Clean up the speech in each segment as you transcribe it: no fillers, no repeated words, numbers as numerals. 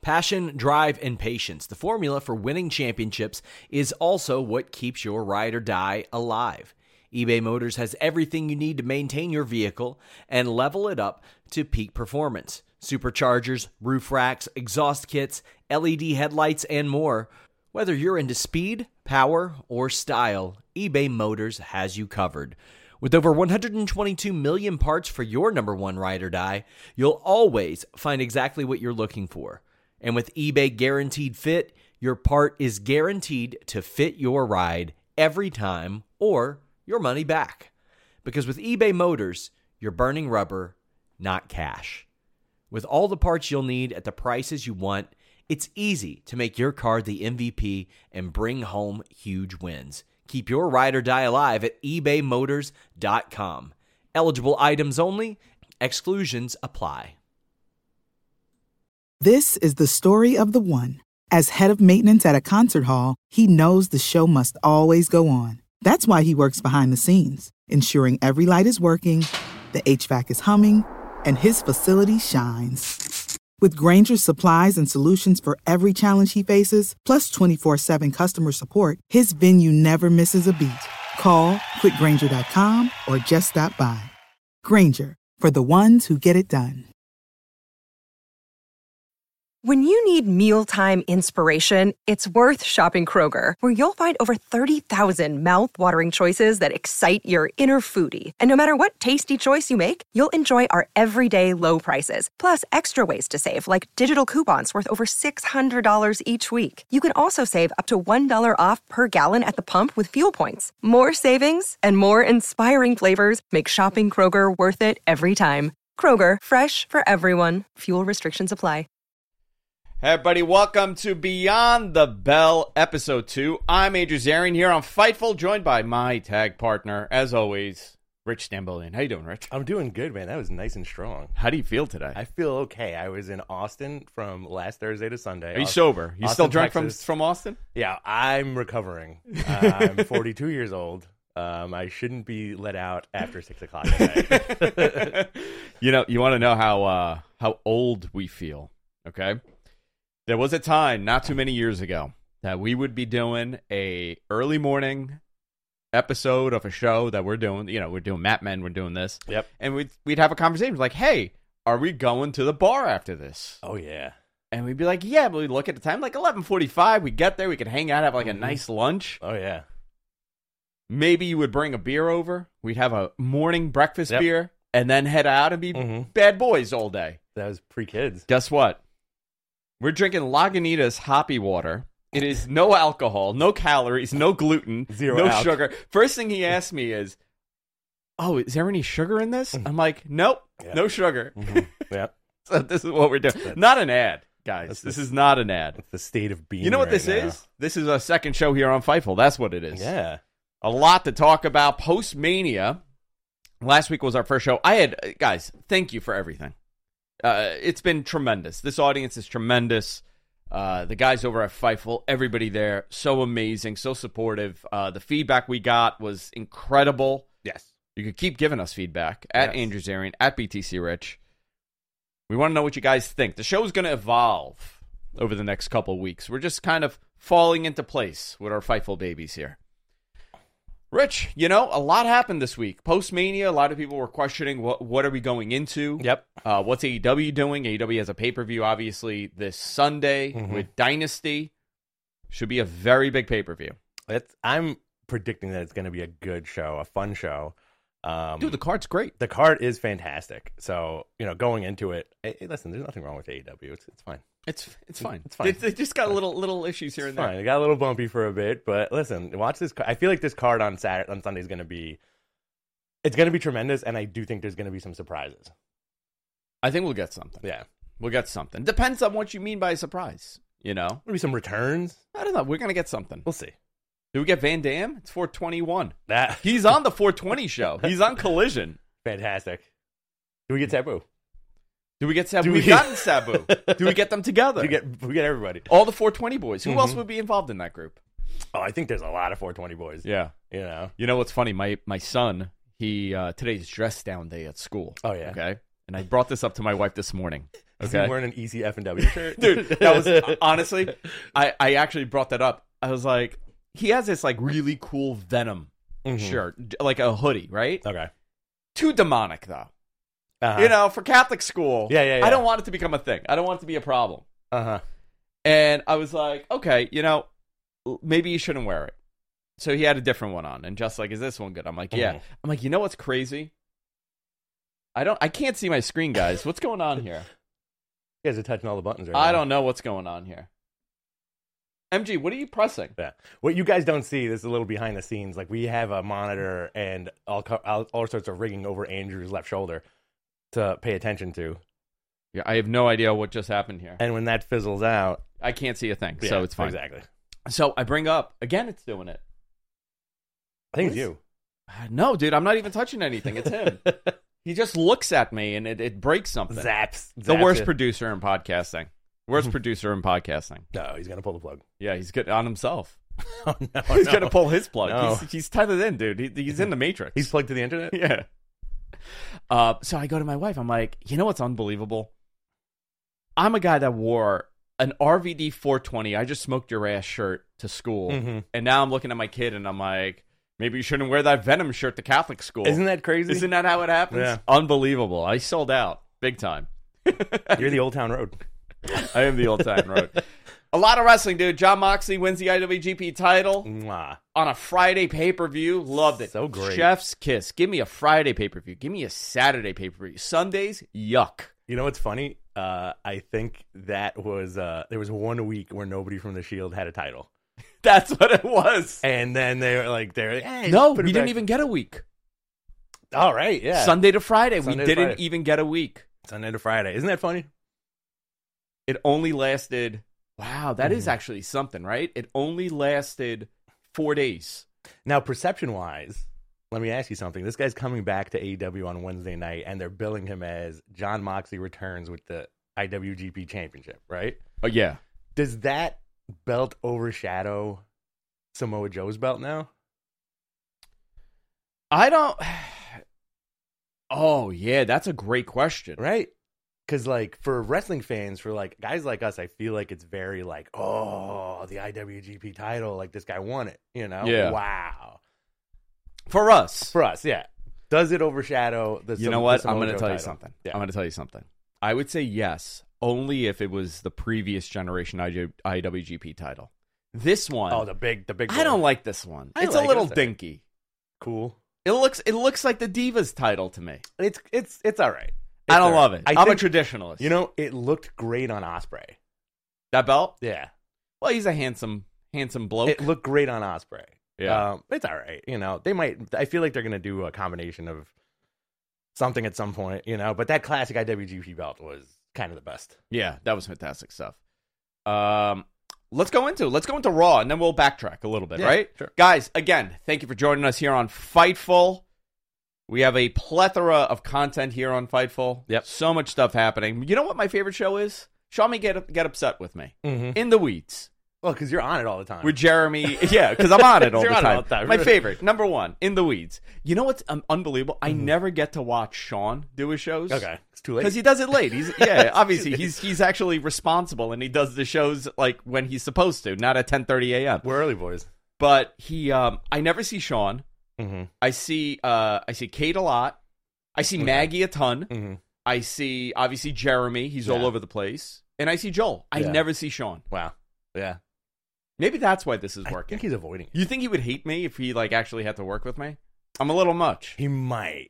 Passion, drive, and patience. The formula for winning championships is also what keeps your ride or die alive. eBay Motors has everything you need to maintain your vehicle and level it up to peak performance. Superchargers, roof racks, exhaust kits, LED headlights, and more. Whether you're into speed, power, or style, eBay Motors has you covered. With over 122 million parts for your number one ride or die, you'll always find exactly what you're looking for. And with eBay Guaranteed Fit, your part is guaranteed to fit your ride every time or your money back. Because with eBay Motors, you're burning rubber, not cash. With all the parts you'll need at the prices you want, it's easy to make your car the MVP and bring home huge wins. Keep your ride or die alive at ebaymotors.com. Eligible items only. Exclusions apply. This is the story of the one. As head of maintenance at a concert hall, he knows the show must always go on. That's why he works behind the scenes, ensuring every light is working, the HVAC is humming, and his facility shines. With Grainger's supplies and solutions for every challenge he faces, plus 24/7 customer support, his venue never misses a beat. Call quickgrainger.com or just stop by. Grainger, for the ones who get it done. When you need mealtime inspiration, it's worth shopping Kroger, where you'll find over 30,000 mouth-watering choices that excite your inner foodie. And no matter what tasty choice you make, you'll enjoy our everyday low prices, plus extra ways to save, like digital coupons worth over $600 each week. You can also save up to $1 off per gallon at the pump with fuel points. More savings and more inspiring flavors make shopping Kroger worth it every time. Kroger, fresh for everyone. Fuel restrictions apply. Hey everybody, welcome to Beyond the Bell, Episode 2. I'm Andrew Zarian here on Fightful, joined by my tag partner, as always, Rich Stambolian. How you doing, Rich? I'm doing good, man. That was nice and strong. How do you feel today? I feel okay. I was in Austin from last Thursday to Sunday. Are you sober? You still drunk from Austin? Yeah, I'm recovering. I'm 42 years old. I shouldn't be let out after 6 o'clock at night. You want to know how old we feel, okay? There was a time not too many years ago that we would be doing a early morning episode of a show that we're doing. We're doing Map Men, we're doing this. Yep. And we'd have a conversation like, hey, are we going to the bar after this? Oh, yeah. And we'd be like, yeah, but we'd look at the time, like 11:45. We'd get there, we could hang out, have like a nice lunch. Oh, yeah. Maybe you would bring a beer over. We'd have a morning breakfast beer and then head out and be bad boys all day. That was pre-kids. Guess what? We're drinking Lagunitas Hoppy Water. It is no alcohol, no calories, no gluten, no sugar. First thing he asked me is, oh, is there any sugar in this? I'm like, nope, no sugar. Yeah. So this is what we're doing. Not an ad, guys. This is not an ad. It's the state of being. You know what this is? This is a second show here on Fightful. That's what it is. Yeah. A lot to talk about post-Mania. Last week was our first show. Guys, thank you for everything. It's been tremendous. This audience is tremendous. The guys over at Fightful, everybody there, so amazing, so supportive. The feedback we got was incredible. Yes. You could keep giving us feedback at Andrew Zarian, at BTC Rich. We want to know what you guys think. The show's going to evolve over the next couple of weeks. We're just kind of falling into place with our Fightful babies here. Rich, a lot happened this week. Post-Mania, a lot of people were questioning what are we going into? Yep. What's AEW doing? AEW has a pay-per-view, obviously, this Sunday with Dynasty. Should be a very big pay-per-view. I'm predicting that it's going to be a good show, a fun show. Dude, the card's great. The card is fantastic. So, going into it, hey, listen, there's nothing wrong with AEW. It's fine. It's fine. It's fine. They just got little issues here and there. Fine. It got a little bumpy for a bit, but listen, watch this. I feel like this card on Sunday is going to be, it's going to be tremendous, and I do think there's going to be some surprises. I think we'll get something. Yeah, we'll get something. Depends on what you mean by a surprise. Maybe some returns. I don't know. We're going to get something. We'll see. Do we get Van Dam? It's 421. He's on the 420 show. He's on Collision. Fantastic. Do we get Sabu? Do we get Sabu? We've gotten Sabu. Do we get them together? We get everybody. All the 420 boys. Who else would be involved in that group? Oh, I think there's a lot of 420 boys. Yeah. You know what's funny? My son, today's dress down day at school. Oh, yeah. Okay. And I brought this up to my wife this morning. Is Okay. he wearing an ECF&W shirt? Dude, that was honestly, I actually brought that up. I was like, he has this like really cool Venom shirt, like a hoodie, right? Okay. Too demonic though. Uh-huh. You know, for Catholic school. Yeah. I don't want it to become a thing. I don't want it to be a problem. Uh-huh. And I was like, okay, you know, maybe you shouldn't wear it. So he had a different one on, and just like, is this one good? I'm like, yeah. I'm like, you know what's crazy? I can't see my screen, guys. What's going on here? You guys are touching all the buttons right I now. don't know what's going on here. MG, what are you pressing? Yeah. What you guys don't see, this is a little behind the scenes. Like, we have a monitor and all sorts of rigging over Andrew's left shoulder to pay attention to. Yeah, I have no idea what just happened here. And when that fizzles out, I can't see a thing, so it's fine. Exactly. So I bring up, again, it's doing it. I think it's you. No, dude, I'm not even touching anything. It's him. He just looks at me, and it breaks something. Zaps. The worst producer in podcasting. Worst producer in podcasting. No, he's going to pull the plug. Yeah, he's good on himself. Oh, no. He's going to pull his plug. No. He's tethered in, dude. He's in the Matrix. He's plugged to the internet? Yeah. So I go to my wife. I'm like, you know what's unbelievable? I'm a guy that wore an RVD 420. I just smoked your ass shirt to school. And now I'm looking at my kid, and I'm like, maybe you shouldn't wear that Venom shirt to Catholic school. Isn't that crazy? Isn't that how it happens? Yeah. Unbelievable. I sold out big time. You're the Old Town Road. I am the Old Town Road. A lot of wrestling, dude. John Moxley wins the IWGP title Mwah. on a Friday pay-per-view. Loved it. So great. Chef's kiss. Give me a Friday pay-per-view. Give me a Saturday pay-per-view. Sundays, yuck. You know what's funny? I think that was there was 1 week where nobody from the Shield had a title, That's what it was. and then they're like, hey, No, put we it didn't back. even get a week. All right, yeah, Sunday to Friday. Sunday We to didn't Friday. even get a week. Sunday to Friday. Isn't that funny? It only lasted, wow, that is actually something, right? It only lasted 4 days. Now, perception-wise, let me ask you something. This guy's coming back to AEW on Wednesday night, and they're billing him as John Moxley returns with the IWGP Championship, right? Oh, yeah. Does that belt overshadow Samoa Joe's belt now? I don't. Oh, yeah, that's a great question. Right? Because, like, for wrestling fans, for, like, guys like us, I feel like it's very, like, oh, the IWGP title, like, this guy won it, you know? Yeah. Wow. For us. For us, yeah. Does it overshadow the You know what? the Samoa I'm going to Joe tell you title? something. Yeah. I'm going to tell you something. I would say yes, only if it was the previous generation IWGP title. This one, Oh, the big I don't like this one. I It's like a it. little It's a- dinky. Cool. It looks like the Divas title to me. It's all right. I don't all love right. it. I I'm a think, traditionalist. You know, it looked great on Ospreay. that belt? Yeah. Well, he's a handsome bloke. It looked great on Ospreay. Yeah. It's all right. You know, they might. I feel like they're going to do a combination of something at some point. You know, but that classic IWGP belt was kind of the best. Yeah, that was fantastic stuff. Let's go into Raw, and then we'll backtrack a little bit, Yeah, right? sure. Guys, again, thank you for joining us here on Fightful. We have a plethora of content here on Fightful. Yep. So much stuff happening. You know what my favorite show is? Show Me Get Upset With Me. Mm-hmm. In the Weeds. Well, because you're on it all the time. With Jeremy. Yeah, because I'm on it all the You're on it time. all the time. My favorite, number one, In the Weeds. You know what's unbelievable? I never get to watch Sean do his shows. Okay, it's too late. Because he does it late. Obviously he's actually responsible, and he does the shows like when he's supposed to, not at 10:30 a.m. We're early boys. But he, I never see Sean. Mm-hmm. I see Kate a lot. I see Maggie a ton. Mm-hmm. I see obviously Jeremy. He's all Yeah. over the place, and I see Joel. I Yeah. never see Sean. Wow. Yeah. Maybe that's why this is I working. think he's avoiding it. You think he would hate me if he like actually had to work with me? I'm a little much. He might.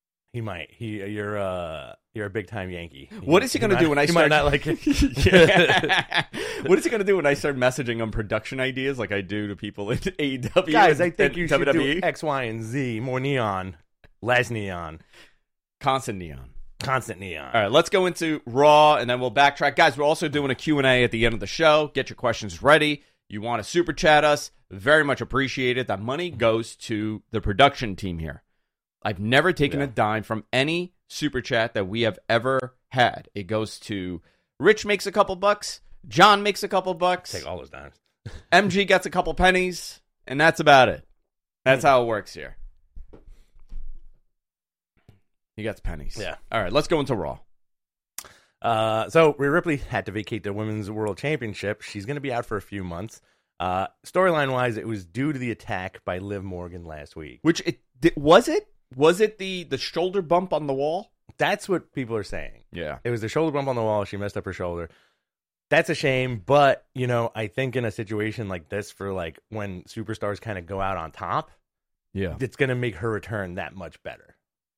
You're a big time Yankee. What is he going to do when I He start? might not like it. Yeah. What is he going to do when I start messaging him production ideas like I do to people in AEW? Guys, I and think you should do WWE? X, Y, and Z. More neon, less neon, Constant neon. constant neon. All right, let's go into Raw, and then we'll backtrack. Guys, we're also doing a Q&A at the end of the show. Get your questions ready. You want to super chat us? Very much appreciate it. That money goes to the production team here. I've never taken a dime from any super chat that we have ever had. It goes to Rich makes a couple bucks. John makes a couple bucks. Take all those dimes. MG gets a couple pennies, and that's about it. That's how it works here. He gets pennies. Yeah. All right, let's go into Raw. So Rhea Ripley had to vacate the Women's World Championship. She's going to be out for a few months. Storyline-wise, it was due to the attack by Liv Morgan last week. Which was it? Was it the shoulder bump on the wall? That's what people are saying. Yeah. It was the shoulder bump on the wall. She messed up her shoulder. That's a shame, but, I think in a situation like this for, like, when superstars kind of go out on top, yeah, it's going to make her return that much better.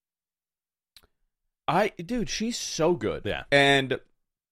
Dude, she's so good. Yeah. And,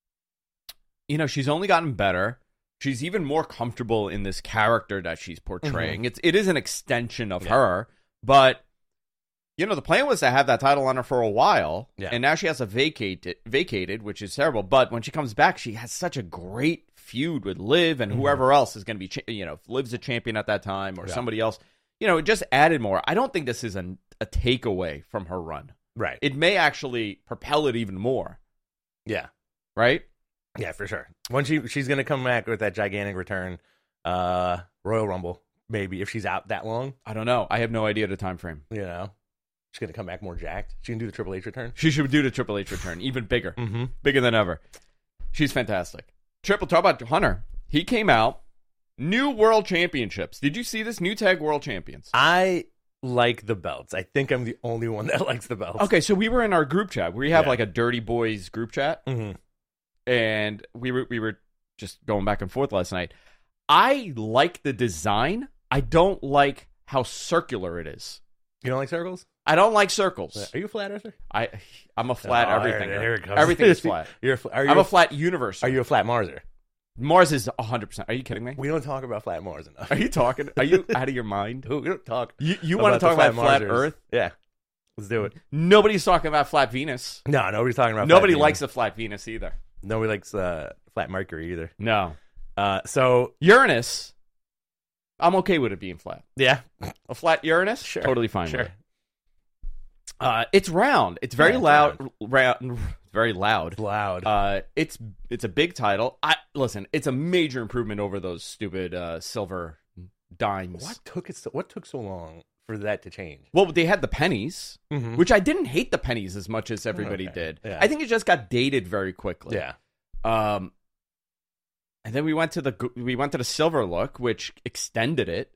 she's only gotten better. She's even more comfortable in this character that she's portraying. Mm-hmm. It is an extension of her, but, the plan was to have that title on her for a while, and now she has to vacated, which is terrible. But when she comes back, she has such a great feud with Liv and whoever else is going to be, if Liv's a champion at that time or somebody else, it just added more. I don't think this is a takeaway from her run. Right. It may actually propel it even more. Yeah. Right? Yeah, for sure. When she's going to come back with that gigantic return, Royal Rumble, maybe, if she's out that long. I don't know. I have no idea the time frame. She's going to come back more jacked. She can do the Triple H return. She should do the Triple H return, even bigger. Bigger than ever. She's fantastic. Talk about Hunter. He came out, new world championships. Did you see this? New tag world champions. I like the belts. I think I'm the only one that likes the belts. Okay, so we were in our group chat. We have like a Dirty Boys group chat. And we were just going back and forth last night. I like the design. I don't like how circular it is. You don't like circles? I don't like circles. Are you a flat earther? I'm a flat everything. Here it comes. Everything is flat. I'm a flat universe. Are you a flat Marser? Mars is 100%. Are you kidding me? We don't talk about flat Mars enough. Are you talking? Are you out of your mind? We don't talk. You want to talk about flat Earth? Yeah. Let's do it. Nobody's talking about flat Venus. No, nobody's talking about Nobody flat likes the flat Venus either. Nobody likes flat Mercury either. No. So Uranus, I'm okay with it being flat. Yeah. A flat Uranus? Sure. Totally fine with it. It's round. It's very loud. Round. Very loud. Loud. It's a big title. Listen, it's a major improvement over those stupid silver dimes. What took so long for that to change? Well, they had the pennies, which I didn't hate the pennies as much as everybody did. Yeah. I think it just got dated very quickly. Yeah. And then we went to the silver look, which extended it.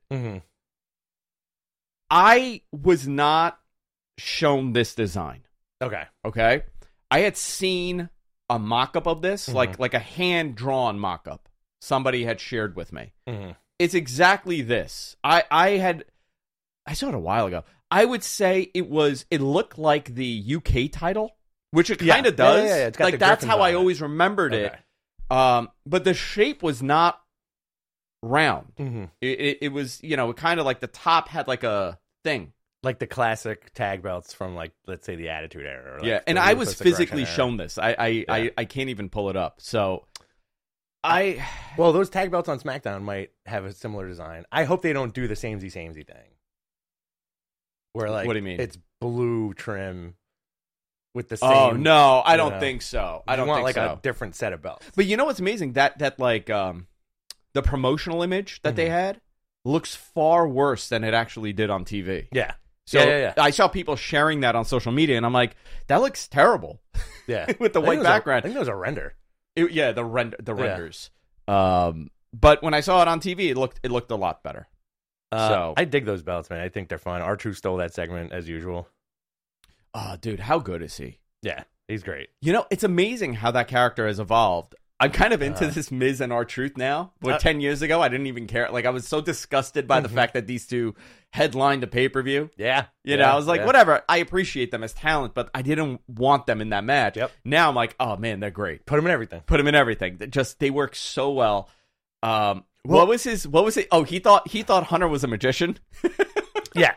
I was not shown this design. Okay. I had seen a mock-up of this, like a hand-drawn mock-up. Somebody had shared with me. It's exactly this. I saw it a while ago. I would say it looked like the UK title, which it kind of does. Yeah. It's got like that's how I always remembered it. But the shape was not round. It was, kind of like the top had like a thing. Like the classic tag belts from, like, let's say the Attitude Era. Or and I was physically shown this. I can't even pull it up. So well, those tag belts on SmackDown might have a similar design. I hope they don't do the samey thing. Where, like, what do you mean? It's blue trim with the same. Oh no, I don't think so. I don't want think a different set of belts. But you know what's amazing? That like the promotional image that they had looks far worse than it actually did on TV. Yeah. So I saw people sharing that on social media, and I'm like, that looks terrible. Yeah, with the white background. I think it was a render. The renders. But when I saw it on TV, it looked a lot better. So I dig those belts, man. I think they're fun. R-Truth stole that segment as usual. Oh, dude, how good is he? Yeah, he's great. It's amazing how that character has evolved. I'm kind of into this Miz and R-Truth now. But 10 years ago, I didn't even care. Like, I was so disgusted by the fact that these two headlined a pay-per-view. Yeah. I was like, whatever. I appreciate them as talent, but I didn't want them in that match. Yep. Now I'm like, oh, man, they're great. Put them in everything. They work so well. What was it? Oh, he thought Hunter was a magician. Yeah.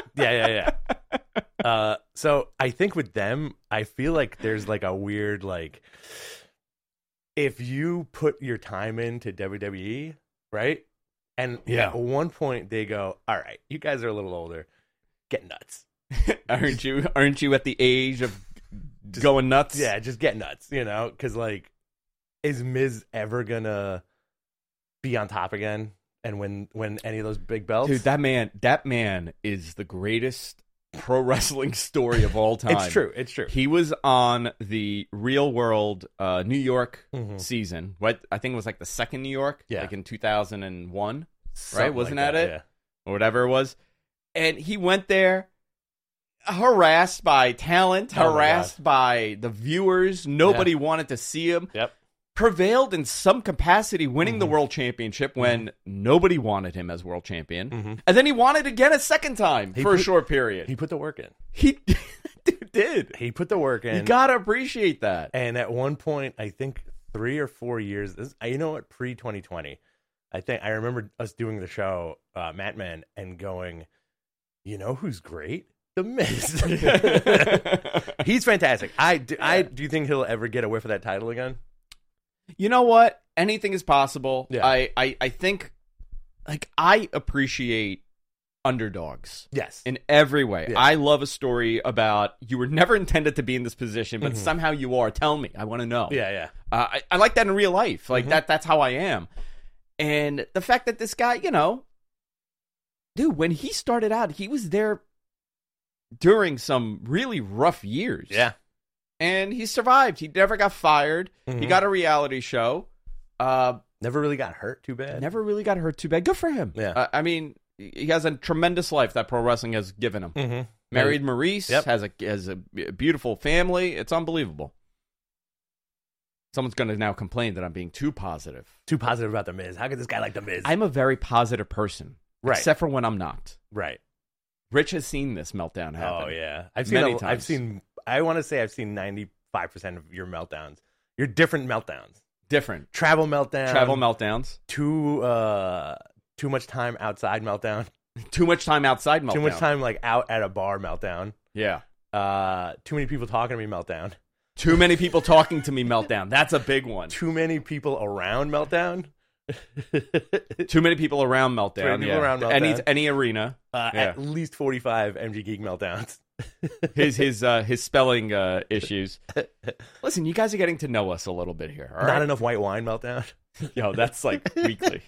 So I think with them, I feel like there's like a weird, like, if you put your time into WWE, right? And at one point they go, all right, you guys are a little older. Get nuts. Aren't you at the age of just going nuts? Yeah, just get nuts, because, like, is Miz ever gonna be on top again and win any of those big belts? Dude, that man is the greatest pro wrestling story of all time. It's true. He was on the Real World New York season. What I think it was like the second New York, like in 2001, right? Wasn't that it? Yeah. Or whatever it was. And he went there harassed by talent, harassed by the viewers. Nobody wanted to see him. Yep. Prevailed in some capacity, winning the world championship when nobody wanted him as world champion. And then he wanted again a second time for a short period. He put the work in. He did. He put the work in. You got to appreciate that. And at one point, I think 3 or 4 years, you know what, pre-2020, I remember us doing the show, Matt Men, and going, you know who's great? The Miz. He's fantastic. Do you think he'll ever get a whiff of that title again? You know what? Anything is possible. Yeah. I think, like, I appreciate underdogs. Yes. In every way. Yeah. I love a story about you were never intended to be in this position, but somehow you are. Tell me. I want to know. Yeah. I like that in real life. Like, that's how I am. And the fact that this guy, you know, dude, when he started out, he was there during some really rough years. Yeah. And he survived. He never got fired. He got a reality show. Never really got hurt too bad. Good for him. Yeah. I mean, he has a tremendous life that pro wrestling has given him. Married Maurice, has a beautiful family. It's unbelievable. Someone's going to now complain that I'm being too positive. Too positive about The Miz. How could this guy like The Miz? I'm a very positive person. Right. Except for when I'm not. Right. Rich has seen this meltdown happen. Oh, yeah. I want to say I've seen 95% of your meltdowns. Your different meltdowns. Different. Travel meltdowns. Too much time outside meltdown. Too much time outside meltdown. Too much time like out at a bar meltdown. Yeah. Too many people talking to me meltdown. Too many people talking to me meltdown. That's a big one. Too many people around meltdown. Too many people around meltdown. Too many people around meltdown. Any arena. At least 45 MG Geek meltdowns. his spelling issues. Listen, you guys are getting to know us a little bit here. All right? Not enough white wine meltdown. Yo, that's like weekly.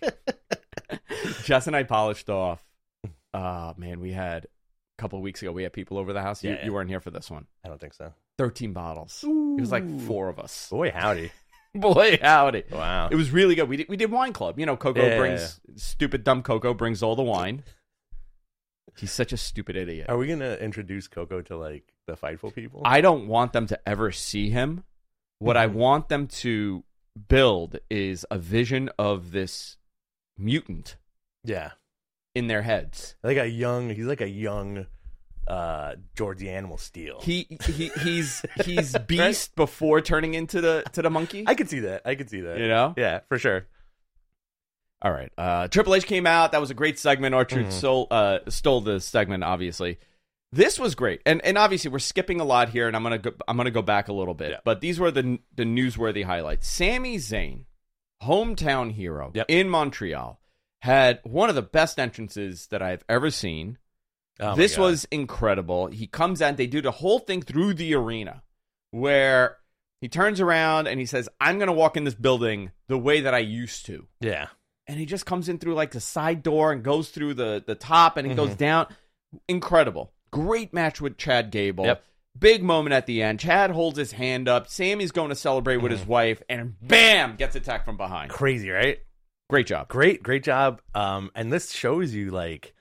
Jess and I polished off. Man, we had a couple of weeks ago. We had people over the house. You weren't here for this one. I don't think so. 13 bottles. Ooh. It was like 4 of us. Boy, howdy. Boy, howdy. Wow. It was really good. We did wine club. You know, Coco brings stupid dumb Coco brings all the wine. He's such a stupid idiot. Are we going to introduce Coco to, like, the Fightful people? I don't want them to ever see him. What I want them to build is a vision of this mutant. Yeah. In their heads. He's like a young George the Animal Steel. He's Beast right? Before turning into the monkey. I could see that. You know? Yeah, for sure. All right. Triple H came out. That was a great segment. Orchard stole the segment, obviously. This was great. And obviously we're skipping a lot here, and I'm gonna go back a little bit. Yeah. But these were the newsworthy highlights. Sami Zayn, hometown hero in Montreal, had one of the best entrances that I've ever seen. Oh, this was incredible. He comes out, they do the whole thing through the arena where he turns around and he says, I'm going to walk in this building the way that I used to. Yeah. And he just comes in through like the side door and goes through the top and he goes down. Incredible. Great match with Chad Gable. Yep. Big moment at the end. Chad holds his hand up. Sammy's going to celebrate with his wife and bam, gets attacked from behind. Crazy, right? Great job. Great job. And this shows you like,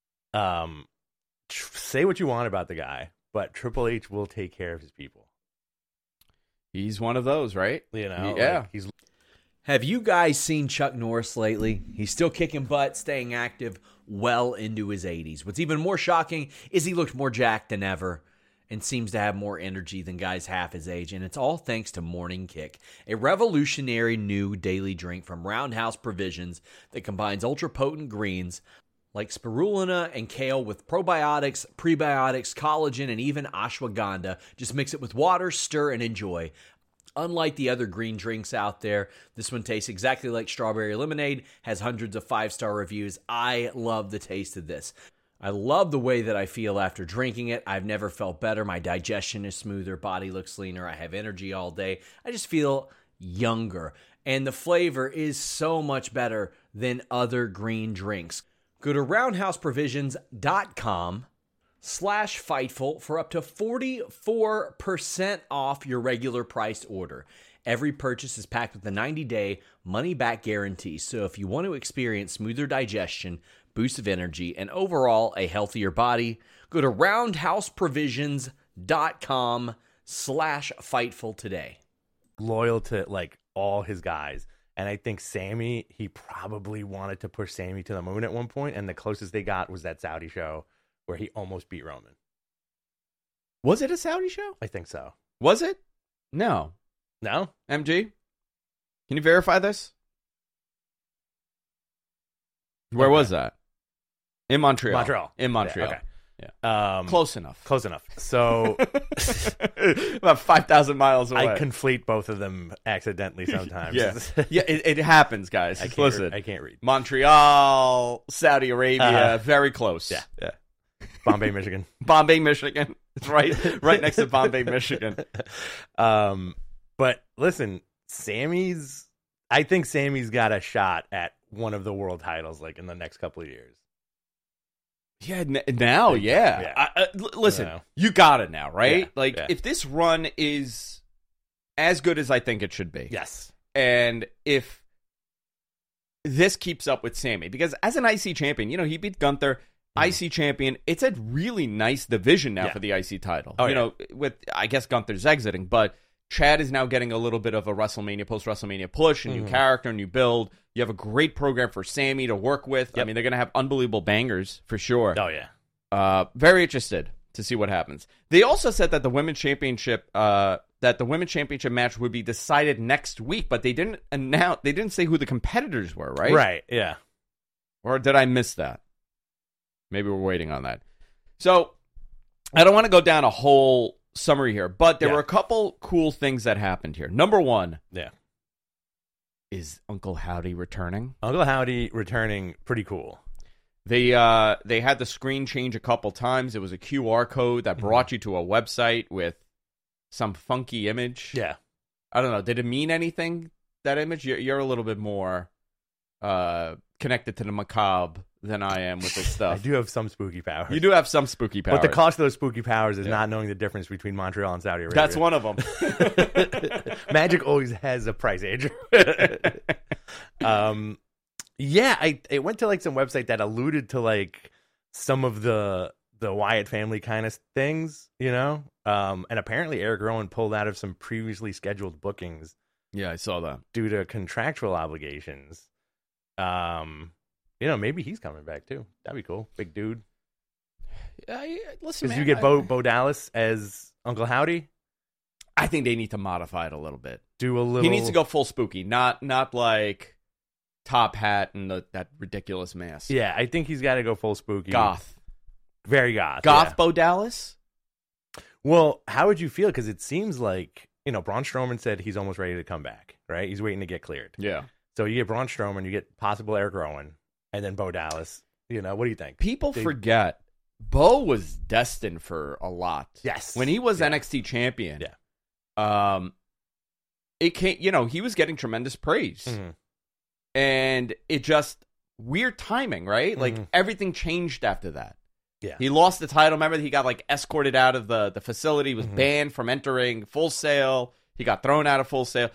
say what you want about the guy, but Triple H will take care of his people. He's one of those, right? You know, yeah. Like he's. Have you guys seen Chuck Norris lately? He's still kicking butt, staying active well into his 80s. What's even more shocking is he looked more jacked than ever and seems to have more energy than guys half his age, and it's all thanks to Morning Kick, a revolutionary new daily drink from Roundhouse Provisions that combines ultra-potent greens like spirulina and kale with probiotics, prebiotics, collagen, and even ashwagandha. Just mix it with water, stir, and enjoy. Unlike the other green drinks out there, this one tastes exactly like strawberry lemonade, has hundreds of 5-star reviews. I love the taste of this. I love the way that I feel after drinking it. I've never felt better. My digestion is smoother, body looks leaner, I have energy all day. I just feel younger. And the flavor is so much better than other green drinks. Go to roundhouseprovisions.com/ Fightful for up to 44% off your regular priced order. Every purchase is packed with a 90-day money-back guarantee. So if you want to experience smoother digestion, boost of energy, and overall a healthier body, go to roundhouseprovisions.com/Fightful today. Loyal to like all his guys. And I think Sammy, he probably wanted to push Sammy to the moon at one point, and the closest they got was that Saudi show where he almost beat Roman. Was it a Saudi show? I think so. Was it? No. No? MG? Can you verify this? Where was that? In Montreal. In Montreal. Okay. Yeah. Close enough. Close enough. So about 5,000 miles away. I conflate both of them accidentally sometimes. Yeah, it happens, guys. I can't read. Montreal, Saudi Arabia, very close. Yeah. Bombay, Michigan. Bombay, Michigan. It's right next to Bombay, Michigan. But listen, I think Sammy's got a shot at one of the world titles like in the next couple of years. Yeah, now, yeah. Listen, you got it now, right? If this run is as good as I think it should be. Yes. And if this keeps up with Sammy, because as an IC champion, he beat Gunther, IC champion. It's a really nice division now for the IC title. With, I guess Gunther's exiting, but Chad is now getting a little bit of a post-WrestleMania push, a new character, a new build. You have a great program for Sammy to work with. Yep. I mean, they're going to have unbelievable bangers for sure. Oh, yeah. Very interested to see what happens. They also said that the women's championship match would be decided next week, but they didn't announce. They didn't say who the competitors were, right? Right. Yeah. Or did I miss that? Maybe we're waiting on that. So I don't want to go down a whole summary here, but there were a couple cool things that happened here. Number one, is Uncle Howdy returning? Uncle Howdy returning, pretty cool. They had the screen change a couple times. It was a QR code that brought you to a website with some funky image. Yeah. I don't know. Did it mean anything, that image? You're a little bit more connected to the macabre than I am with this stuff. I do have some spooky powers. You do have some spooky powers. But the cost of those spooky powers is not knowing the difference between Montreal and Saudi Arabia. That's one of them. Magic always has a price, Andrew. It went to like some website that alluded to like some of the Wyatt family kind of things, and apparently Eric Rowan pulled out of some previously scheduled bookings. Yeah, I saw that. Due to contractual obligations. Maybe he's coming back too. That'd be cool. Big dude. Listen, man. Because you get Bo Dallas as Uncle Howdy. I think they need to modify it a little bit. Do a little. He needs to go full spooky, not like top hat and that ridiculous mask. Yeah, I think he's got to go full spooky. Goth. Very goth. Bo Dallas? Well, how would you feel? Because it seems like, Braun Strowman said he's almost ready to come back, right? He's waiting to get cleared. Yeah. So you get Braun Strowman, you get possible Eric Rowan, and then Bo Dallas. What do you think? People forget Bo was destined for a lot. Yes. When he was NXT champion. Yeah. It came, he was getting tremendous praise. Mm-hmm. And it just weird timing, right? Mm-hmm. Like everything changed after that. Yeah. He lost the title. Remember, he got like escorted out of the facility, was banned from entering Full Sail. He got thrown out of Full Sail.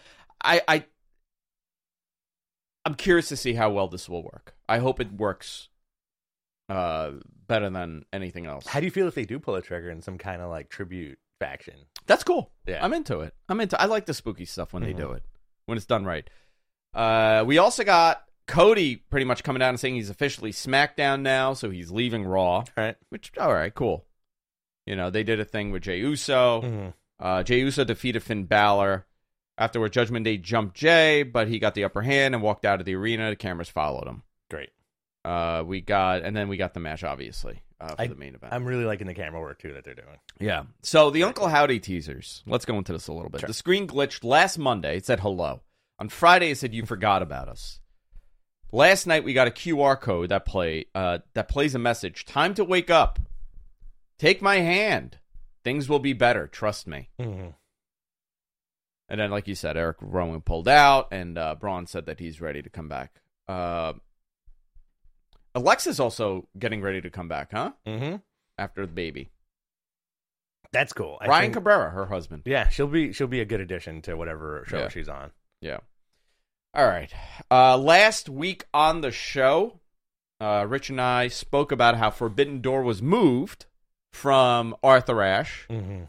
I'm curious to see how well this will work. I hope it works better than anything else. How do you feel if they do pull a trigger in some kind of like tribute faction? That's cool. Yeah. I'm into it. I like the spooky stuff when they do it, when it's done right. We also got Cody pretty much coming down and saying he's officially SmackDown now, so he's leaving Raw. Right. Which, all right, cool. They did a thing with Jey Uso. Jey Uso defeated Finn Balor. Afterward, Judgment Day jumped Jay, but he got the upper hand and walked out of the arena. The cameras followed him. Great. We got the match, obviously, for the main event. I'm really liking the camera work, too, that they're doing. Yeah. So the Uncle Howdy teasers. Let's go into this a little bit. Sure. The screen glitched last Monday. It said hello. On Friday, it said you forgot about us. Last night, we got a QR code that plays a message. Time to wake up. Take my hand. Things will be better. Trust me. Mm-hmm. And then, like you said, Eric Rowan pulled out, and Braun said that he's ready to come back. Alexa's also getting ready to come back, huh? Mm-hmm. after the baby. That's cool. Ryan Cabrera, her husband. Yeah, she'll be a good addition to whatever show she's on. Yeah. All right. Last week on the show, Rich and I spoke about how Forbidden Door was moved from Arthur Ashe. Mm-hmm.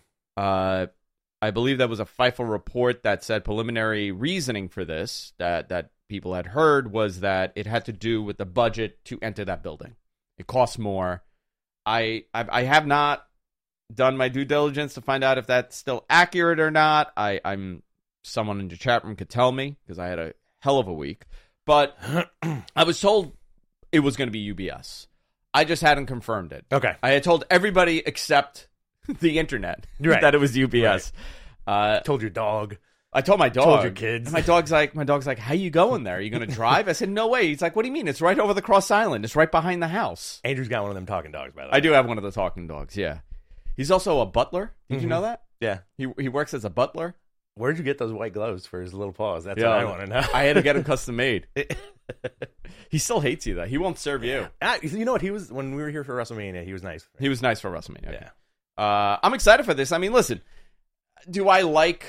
I believe that was a FIFA report that said preliminary reasoning for this that people had heard was that it had to do with the budget to enter that building. It costs more. I have not done my due diligence to find out if that's still accurate or not. I'm someone in the chat room could tell me because I had a hell of a week. But I was told it was going to be UBS. I just hadn't confirmed it. Okay. I had told everybody except the internet that it was UBS. Right. Told your dog. I told my dog. Told your kids. My dog's like, how you going there? Are you going to drive? I said, no way. He's like, what do you mean? It's right over the cross island. It's right behind the house. Andrew's got one of them talking dogs, by the way. I do have one of the talking dogs, yeah. He's also a butler. Did you know that? Yeah. He works as a butler. Where'd you get those white gloves for his little paws? That's what I want to know. I had to get him custom made. He still hates you, though. He won't serve you. You know what? He was, when we were here for WrestleMania, he was nice. He was nice for WrestleMania. Yeah. I'm excited for this. I mean, listen, do I like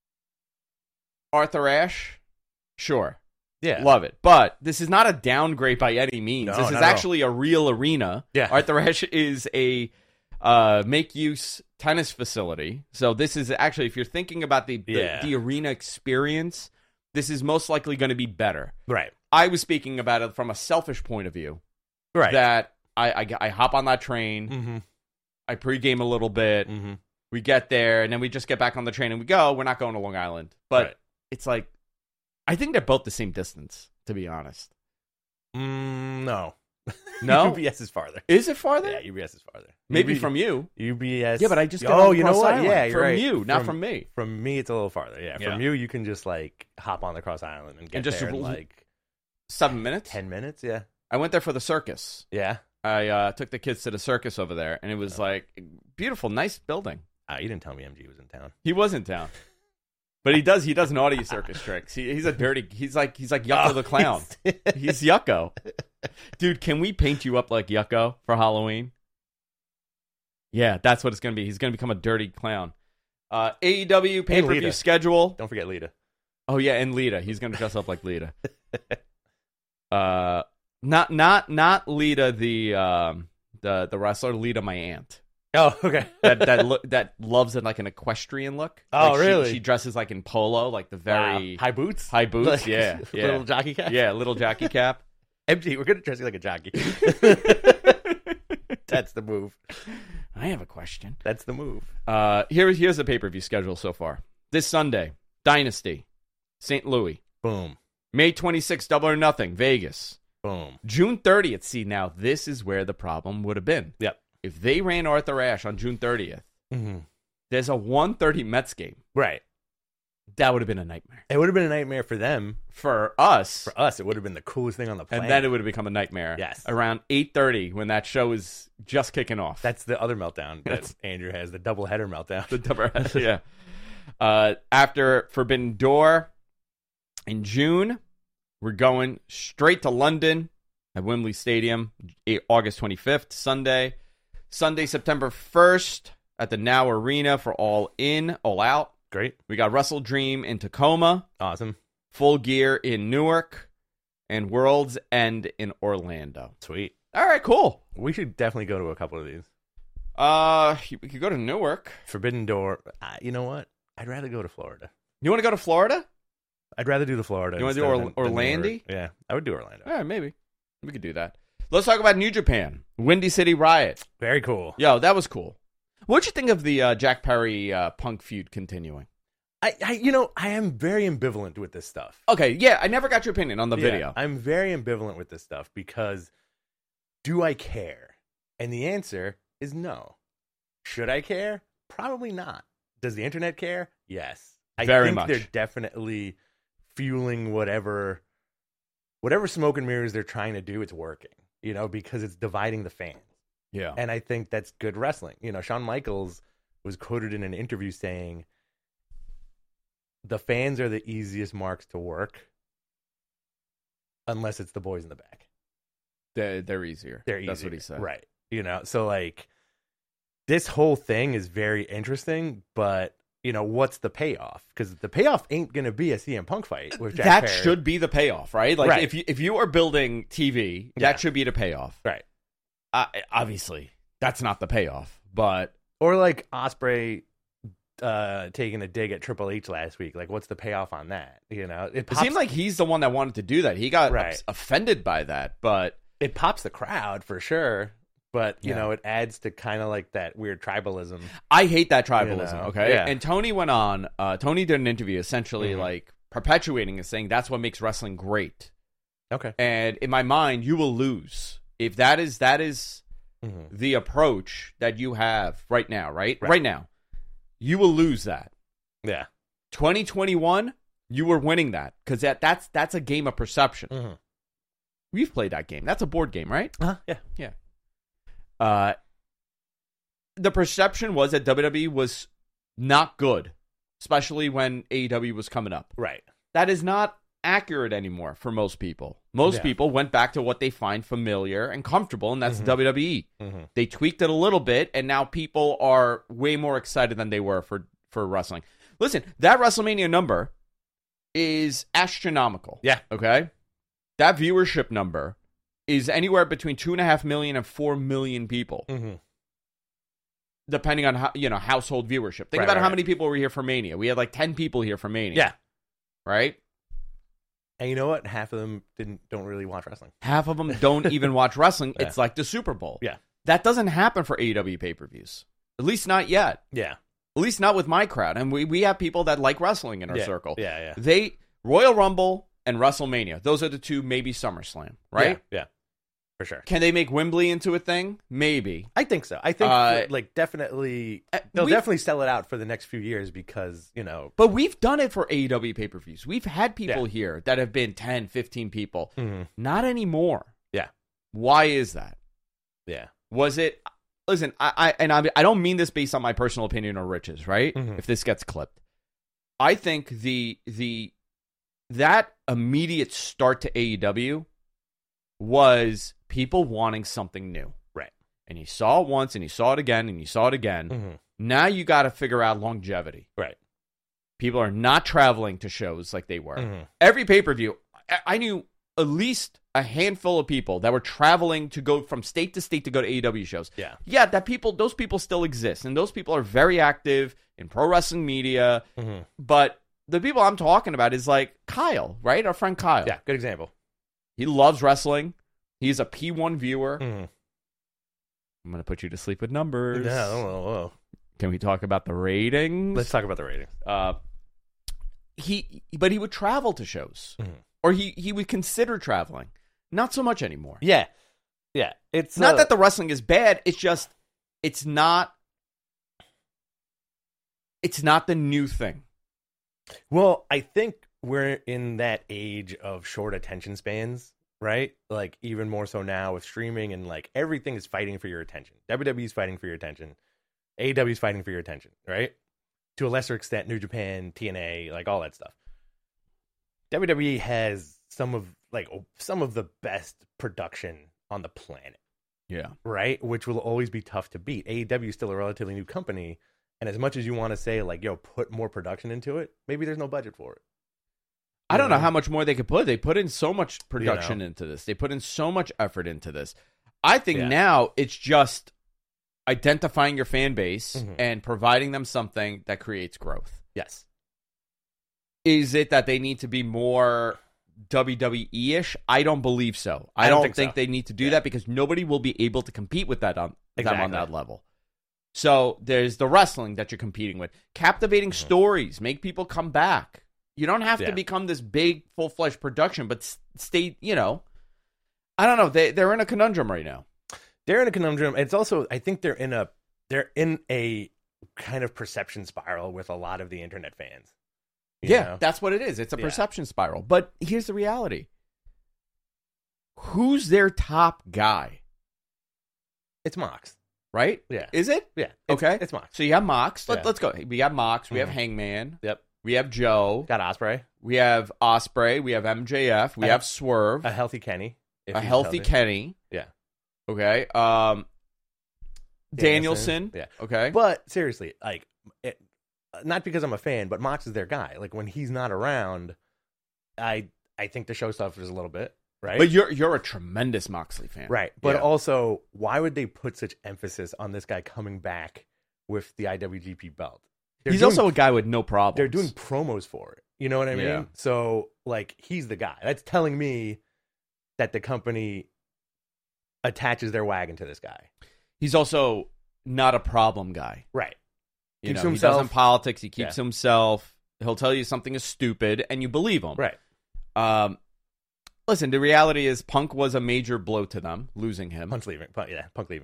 Arthur Ashe? Sure. Yeah. Love it. But this is not a downgrade by any means. No, this is actually a real arena. Yeah. Arthur Ashe is a make-use tennis facility. So this is actually, if you're thinking about the arena experience, this is most likely going to be better. Right. I was speaking about it from a selfish point of view. Right. That I hop on that train. Mm-hmm. I pregame a little bit. Mm-hmm. We get there, and then we just get back on the train and we go. We're not going to Long Island. But it's like, I think they're both the same distance, to be honest. No. No? UBS is farther. Is it farther? Yeah, UBS is farther. Maybe from you. UBS. Yeah, but I just got on you know Cross what? Island. Yeah, you're from right. you, not from me. From me, it's a little farther. Yeah, from you, you can just like hop on the Cross Island and get there in like 7 minutes? 10 minutes, yeah. I went there for the circus. Yeah. I took the kids to the circus over there, and it was like beautiful, nice building. You didn't tell me MG was in town. He was in town. But he does naughty circus tricks. He's a dirty. He's like Yucko the clown. He's Yucko, dude. Can we paint you up like Yucko for Halloween? Yeah, that's what it's gonna be. He's gonna become a dirty clown. AEW pay-per-view schedule. Don't forget Lita. Oh yeah, and Lita. He's gonna dress up like Lita. Not Lita the wrestler. Lita, my aunt. Oh, okay. that loves it like an equestrian look. Oh, like really? She dresses like in polo, like the very high boots. High boots, like, yeah. Little jockey cap. Yeah, little jockey cap. MG, we're gonna dress you like a jockey. That's the move. I have a question. That's the move. Here's the pay-per-view schedule so far. This Sunday, Dynasty, St. Louis. Boom. May 26th, Double or Nothing, Vegas. Boom. June 30th. See, now this is where the problem would have been. Yep. If they ran Arthur Ashe on June 30th, there's a 1:30 Mets game. Right. That would have been a nightmare. It would have been a nightmare for them. For us. For us, it would have been the coolest thing on the planet. And then it would have become a nightmare. Yes. Around 8:30 when that show is just kicking off. That's the other meltdown that Andrew has, the doubleheader meltdown. The doubleheader, yeah. After Forbidden Door in June, we're going straight to London at Wembley Stadium, August 25th, Sunday. Sunday, September 1st at the Now Arena for All In, All Out. Great. We got Wrestle Dream in Tacoma. Awesome. Full Gear in Newark. And World's End in Orlando. Sweet. All right, cool. We should definitely go to a couple of these. We could go to Newark. Forbidden Door. You know what? I'd rather go to Florida. You want to go to Florida? I'd rather do the Florida. You want to do Orlando? Yeah, I would do Orlando. All right, maybe. We could do that. Let's talk about New Japan. Windy City Riot. Very cool. Yo, that was cool. What'd you think of the Jack Perry Punk feud continuing? I am very ambivalent with this stuff. Okay, yeah, I never got your opinion on the video. I'm very ambivalent with this stuff because do I care? And the answer is no. Should I care? Probably not. Does the internet care? Yes. I think they're definitely fueling whatever smoke and mirrors they're trying to do, it's working, because it's dividing the fans. Yeah. And I think that's good wrestling. Shawn Michaels was quoted in an interview saying, the fans are the easiest marks to work unless it's the boys in the back. They're easier. They're easier. That's what he said. Right. So like this whole thing is very interesting, but what's the payoff? Because the payoff ain't going to be a CM Punk fight with Jack That Perry. should be the payoff, right? Like Right. if you are building TV, that should be the payoff. Right. Obviously, that's not the payoff, but Or like Ospreay taking a dig at Triple H last week. Like, what's the payoff on that? it seemed like he's the one that wanted to do that. He got Right. offended by that, but it pops the crowd for sure. But Yeah. it adds to kind of like that weird tribalism. I hate that tribalism, okay? Yeah. And Tony went on, Tony did an interview essentially like perpetuating and saying that's what makes wrestling great. Okay. And in my mind, you will lose if that is the approach that you have right now, right? Right now. You will lose that. Yeah. 2021, you were winning that because that's a game of perception. Mm-hmm. We've played that game. That's a board game, right? Yeah. Yeah. The perception was that WWE was not good, especially when AEW was coming up. Right. That is not accurate anymore for most people. Most people went back to what they find familiar and comfortable, and that's WWE. Mm-hmm. They tweaked it a little bit, and now people are way more excited than they were for wrestling. Listen, that WrestleMania number is astronomical. Yeah. Okay? That viewership number is anywhere between 2.5 million and 4 million people, depending on how, household viewership. Think about how many people were here for Mania. We had like 10 people here for Mania. Yeah. Right? And you know what? Half of them don't really watch wrestling. Half of them don't even watch wrestling. It's like the Super Bowl. Yeah. That doesn't happen for AEW pay-per-views. At least not yet. Yeah. At least not with my crowd. And we have people that like wrestling in our circle. Yeah. Royal Rumble and WrestleMania. Those are the two, maybe SummerSlam, right? Yeah. For sure. Can they make Wembley into a thing? Maybe. I think so. I think definitely they'll definitely sell it out for the next few years because, But we've done it for AEW pay-per-views. We've had people here that have been 10, 15 people. Not anymore. Yeah. Why is that? Yeah. Was it... Listen, I don't mean this based on my personal opinion or Rich's, right? If this gets clipped. I think that immediate start to AEW was people wanting something new. Right. And you saw it once, and you saw it again, and you saw it again. Now you got to figure out longevity. Right. People are not traveling to shows like they were. Every pay-per-view, I knew at least a handful of people that were traveling to go from state to state to go to AEW shows. Yeah. Yeah, those people still exist, and those people are very active in pro wrestling media. But the people I'm talking about is like Kyle, right? Our friend Kyle. Yeah, good example. He loves wrestling. He's a P1 viewer. I'm going to put you to sleep with numbers. No. Can we talk about the ratings? Let's talk about the ratings. But he would travel to shows. Or he would consider traveling. Not so much anymore. Yeah. Yeah. It's not that the wrestling is bad. It's just, it's not the new thing. Well, I think we're in that age of short attention spans, right? Like even more so now with streaming and like everything is fighting for your attention. WWE is fighting for your attention. AEW is fighting for your attention, right? To a lesser extent, New Japan, TNA, like all that stuff. WWE has some of the best production on the planet. Yeah. Right? Which will always be tough to beat. AEW is still a relatively new company. And as much as you want to say, like, put more production into it, maybe there's no budget for it. I don't know how much more they could put. They put in so much production into this. They put in so much effort into this. I think now it's just identifying your fan base and providing them something that creates growth. Yes. Is it that they need to be more WWE-ish? I don't believe so. I don't think they need to do that because nobody will be able to compete with that on that level. So there's the wrestling that you're competing with. Captivating stories. Make people come back. You don't have to become this big, full-fledged production, but stay, I don't know. They're in a conundrum right now. They're in a conundrum. It's also, I think they're in a kind of perception spiral with a lot of the internet fans. You know? That's what it is. It's a perception spiral. But here's the reality. Who's their top guy? It's Mox. Right? Yeah. Is it? Yeah. Okay. It's Mox. So you have Mox. Let's go. We have Mox. We have Hangman. Yep. We have Joe. Got Ospreay. We have Ospreay. We have MJF. We have Swerve. A healthy Kenny. A healthy Kenny. Yeah. Okay. Danielson. Yeah. Okay. But seriously, like, not because I'm a fan, but Mox is their guy. Like, when he's not around, I think the show suffers a little bit, right? But you're a tremendous Moxley fan. Right. But Yeah. also, why would they put such emphasis on this guy coming back with the IWGP belt? He's also a guy with no problems. They're doing promos for it. You know what I mean? Yeah. So, like, he's the guy. That's telling me that the company attaches their wagon to this guy. He's also not a problem guy. Right. You Keeps know, himself. He doesn't politics. He keeps Yeah. himself. He'll tell you something is stupid, and you believe him. Right. Listen, the reality is Punk was a major blow to them, losing him. Punk leaving. Punk leaving.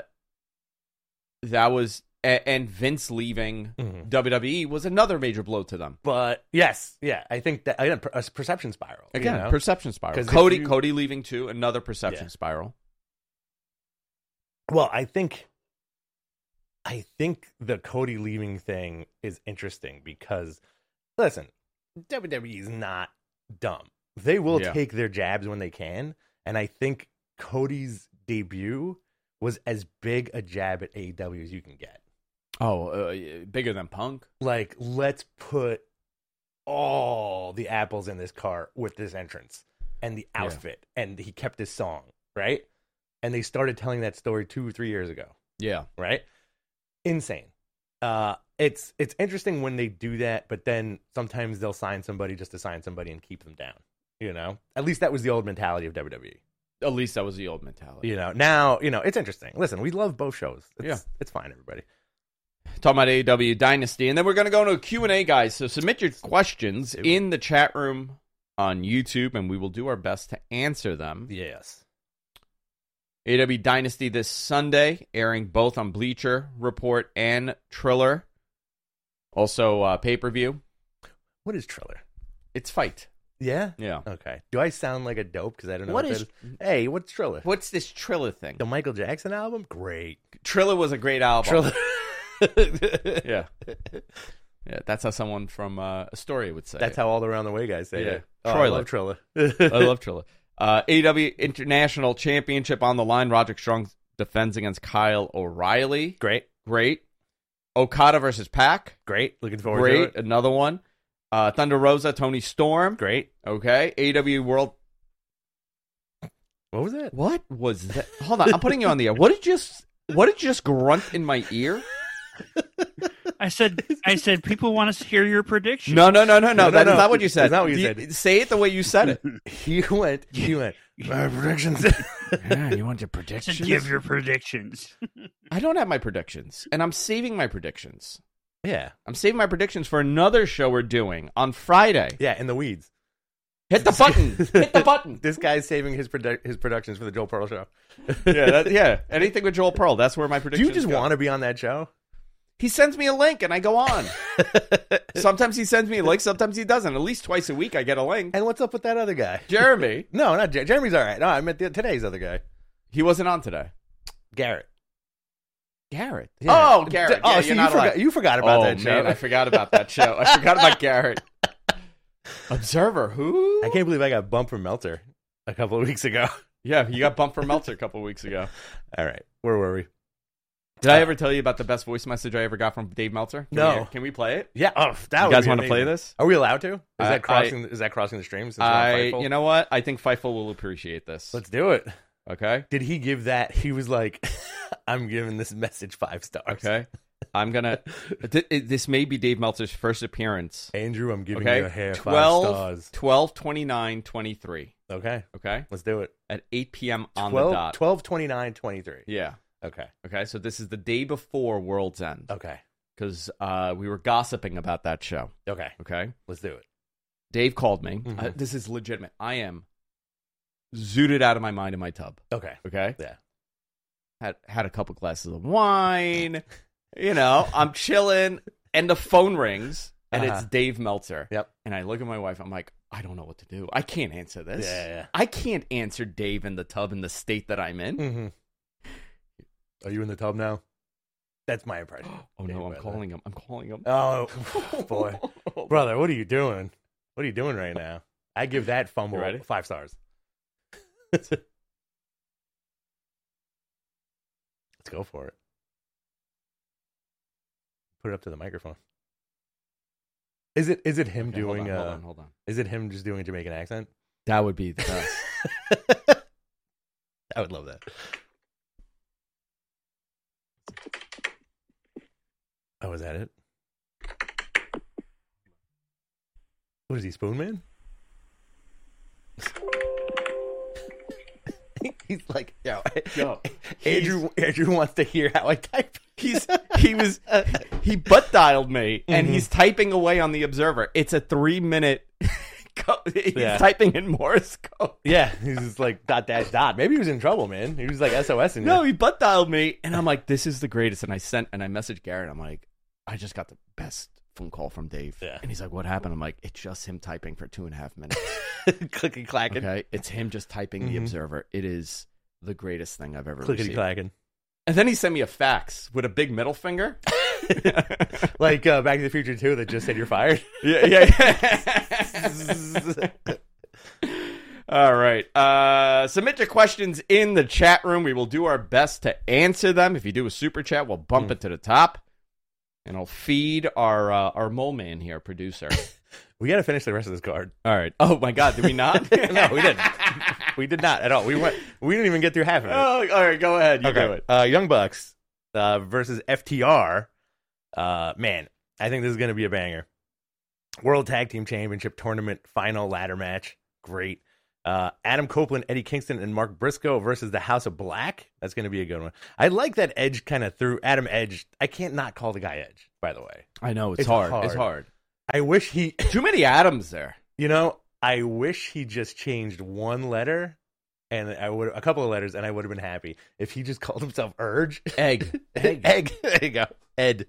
That was... And Vince leaving WWE was another major blow to them. But yes, yeah, I think that again, a perception spiral. Again, you know? perception spiral. 'Cause Cody leaving too, another perception spiral. Well, I think the Cody leaving thing is interesting because, listen, WWE is not dumb. They will take their jabs when they can, and I think Cody's debut was as big a jab at AEW as you can get. Oh, bigger than Punk? Like, let's put all the apples in this cart with this entrance and the outfit, and he kept his song, right? And they started telling that story 2 or 3 years ago. Yeah. Right? Insane. It's interesting when they do that, but then sometimes they'll sign somebody just to sign somebody and keep them down. You know? At least that was the old mentality of WWE. At least that was the old mentality. You know, now, it's interesting. Listen, we love both shows. It's fine, everybody. Talking about AEW Dynasty. And then we're going to go into a Q&A, guys. So submit your questions in the chat room on YouTube, and we will do our best to answer them. Yes. AEW Dynasty this Sunday, airing both on Bleacher Report and Triller. Also, pay-per-view. What is Triller? It's Fight. Yeah? Yeah. Okay. Do I sound like a dope because I don't know What what is- that is? Hey, what's Triller? What's this Triller thing? The Michael Jackson album? Great. Triller was a great album. Triller. Yeah. Yeah, that's how someone from Astoria would say That's it. how all around the way guys say Yeah. it. Oh, I Troiler. love Triller. I love Triller. AEW International Championship on the line. Roderick Strong defends against Kyle O'Reilly. Great. Okada versus Pac. Great. Looking forward to Great. it. Another one. Thunder Rosa, Tony Storm. Great. Okay. AEW World. What was it? What was that? Hold on. I'm putting you on the air. What did you just grunt in my ear? I said people want to hear your prediction. No. That is no. not what you said. That's not what you said. Say it the way you said it. He went. My predictions. Yeah, you want your To predictions? give your predictions. I don't have my predictions, and I'm saving my predictions. Yeah. I'm saving my predictions for another show we're doing on Friday. Yeah, in the weeds. Hit the button. Hit the button. This guy's saving his productions for the Joel Pearl show. Yeah. Anything with Joel Pearl. That's where my Do predictions you just go. want to be on that show? He sends me a link, and I go on. Sometimes he sends me a link. Sometimes he doesn't. At least twice a week, I get a link. And what's up with that other guy? Jeremy. No, not Jeremy's all right. No, I meant today's other guy. He wasn't on today. Garrett. Garrett. Yeah. Oh, Garrett. Oh, Yeah, so you're not allowed. you forgot about Oh, that show. man, I forgot about that show. I forgot about Garrett. Observer, who? I can't believe I got bumped from Meltzer a couple of weeks ago. Yeah, you got bumped for Meltzer a couple of weeks ago. All right. Where were we? Did I ever tell you about the best voice message I ever got from Dave Meltzer? Can we play it? Yeah. Oh, that You guys want to play this? Are we allowed to? Is I- that crossing the streams? since we're on Fightful? You know what? I think Fightful will appreciate this. Let's do it. Okay? Did he give that? He was like, I'm giving this message 5 stars. Okay. I'm going to... This may be Dave Meltzer's first appearance. Andrew, I'm giving Okay? you a hair 5 stars. 12/29/23. Okay. Okay? Let's do it. At 8 p.m. on the dot. 12/29/23. Yeah. Okay. Okay, so this is the day before World's End. Okay. Because we were gossiping about that show. Okay. Okay? Let's do it. Dave called me. Mhm. This is legitimate. I am zooted out of my mind in my tub. Okay. Okay? Yeah. Had a couple glasses of wine. You know, I'm chilling, and the phone rings, and it's Dave Meltzer. Yep. And I look at my wife. I'm like, I don't know what to do. I can't answer this. Yeah. I can't answer Dave in the tub in the state that I'm in. Mm-hmm. Are you in the tub now? That's my impression. Oh, no, I'm calling him. I'm calling him. Oh, boy. Brother, what are you doing? What are you doing right now? I give that fumble You ready? 5 stars. Let's go for it. Put it up to the microphone. Is it him doing? Hold on. Is it him just doing a Jamaican accent? That would be the best. I would love that. Oh, is that it? What is he, Spoon Man? He's like, yo. Andrew wants to hear how I type. He butt dialed me, and he's typing away on the Observer. It's a 3-minute. He's typing in Morse code. Yeah, he's just like dot dash dot. Maybe he was in trouble, man. He was like SOS in No, he butt dialed me, and I'm like, this is the greatest. And I messaged Garrett. I'm like, I just got the best phone call from Dave. Yeah. And he's like, what happened? I'm like, it's just him typing for 2.5 minutes. Clicky clacking. Okay, it's him just typing the Observer. It is the greatest thing I've ever Clickety received. clacking. And then he sent me a fax with a big middle finger. Like Back to the Future 2 that just said you're fired. Yeah. All right. Submit your questions in the chat room. We will do our best to answer them. If you do a super chat, we'll bump it to the top. And I'll feed our mole man here, producer. We got to finish the rest of this card. All right. Oh, my God. Did we not? No, we didn't. We did not at all. We didn't even get through half of it. Oh, all right. Go ahead. You do it. Young Bucks versus FTR. Man, I think this is going to be a banger. World Tag Team Championship Tournament final ladder match. Great. Adam Copeland, Eddie Kingston, and Mark Briscoe versus the House of Black. That's going to be a good one. I like that Edge kind of threw Adam Edge. I can't not call the guy Edge, by the way. I know. It's hard. It's hard. I wish he... Too many Adams there. You know, I wish he just changed one letter and a couple of letters, and I would have been happy. If he just called himself Urge. Egg. Egg. There you go. Ed.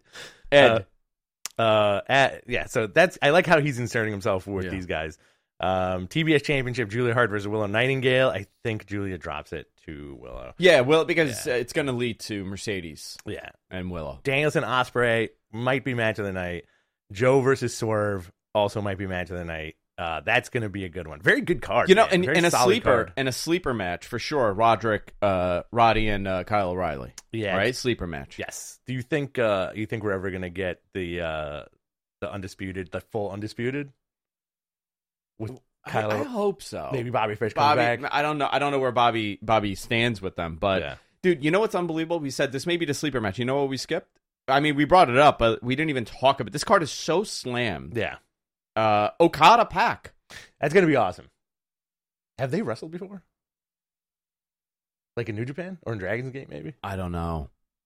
Yeah, so I like how he's inserting himself with these guys. TBS Championship, Julia Hart versus Willow Nightingale. I think Julia drops it to Willow. Yeah, well, because it's going to lead to Mercedes. Yeah. And Willow. Danielson Ospreay might be match of the night. Joe versus Swerve also might be match of the night. That's going to be a good one. Very good card. You know, man. and a sleeper match for sure. Roddy and Kyle O'Reilly. Yeah. Right? Sleeper match. Yes. Do you think we're ever going to get the undisputed, the full undisputed? With Kyle, I hope so. Maybe Bobby Fish comes back. I don't know where Bobby stands with them, but dude, you know what's unbelievable? We said this may be the sleeper match. You know what we skipped? I mean, we brought it up, but we didn't even talk about it. This card is so slammed. Yeah. Okada Pac. That's gonna be awesome. Have they wrestled before? Like in New Japan or in Dragon's Gate, maybe? I don't know.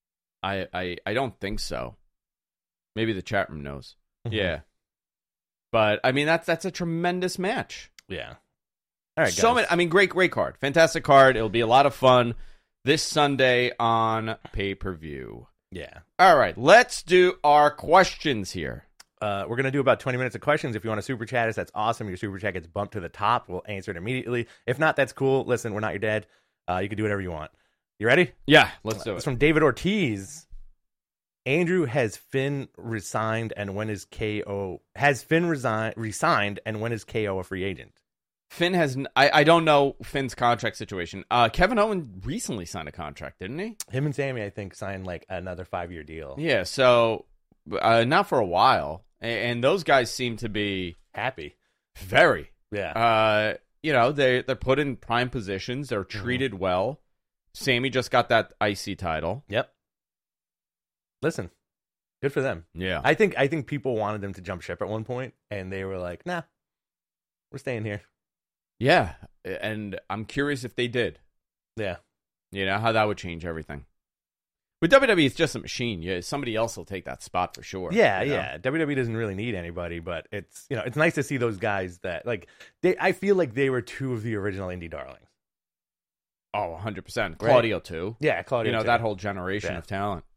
I don't think so. Maybe the chat room knows. Yeah. But I mean that's a tremendous match. Yeah. All right, guys. Great card. Fantastic card. It'll be a lot of fun this Sunday on pay-per-view. Yeah. All right, let's do our questions here. We're going to do about 20 minutes of questions. If you want to super chat us, that's awesome. Your super chat gets bumped to the top. We'll answer it immediately. If not, that's cool. Listen, we're not your dad. You can do whatever you want. You ready? Yeah, let's do it. It's from David Ortiz. Andrew, has Finn resigned, and when is KO? Has Finn resigned, and when is KO a free agent? Finn has. I don't know Finn's contract situation. Kevin Owens recently signed a contract, didn't he? Him and Sammy, I think, signed like another 5-year deal. Yeah, so not for a while, and those guys seem to be happy. Very. Yeah. They're put in prime positions. They're treated well. Sammy just got that IC title. Yep. Listen, good for them. Yeah. I think people wanted them to jump ship at one point, and they were like, nah, we're staying here. Yeah, and I'm curious if they did. Yeah. You know, how that would change everything. With WWE, it's just a machine. Yeah, somebody else will take that spot for sure. Yeah, yeah. WWE doesn't really need anybody, but it's nice to see those guys that, like, I feel like they were two of the original indie darlings. Oh, 100%. Claudio, too. Yeah, Claudio, too. That whole generation of talent.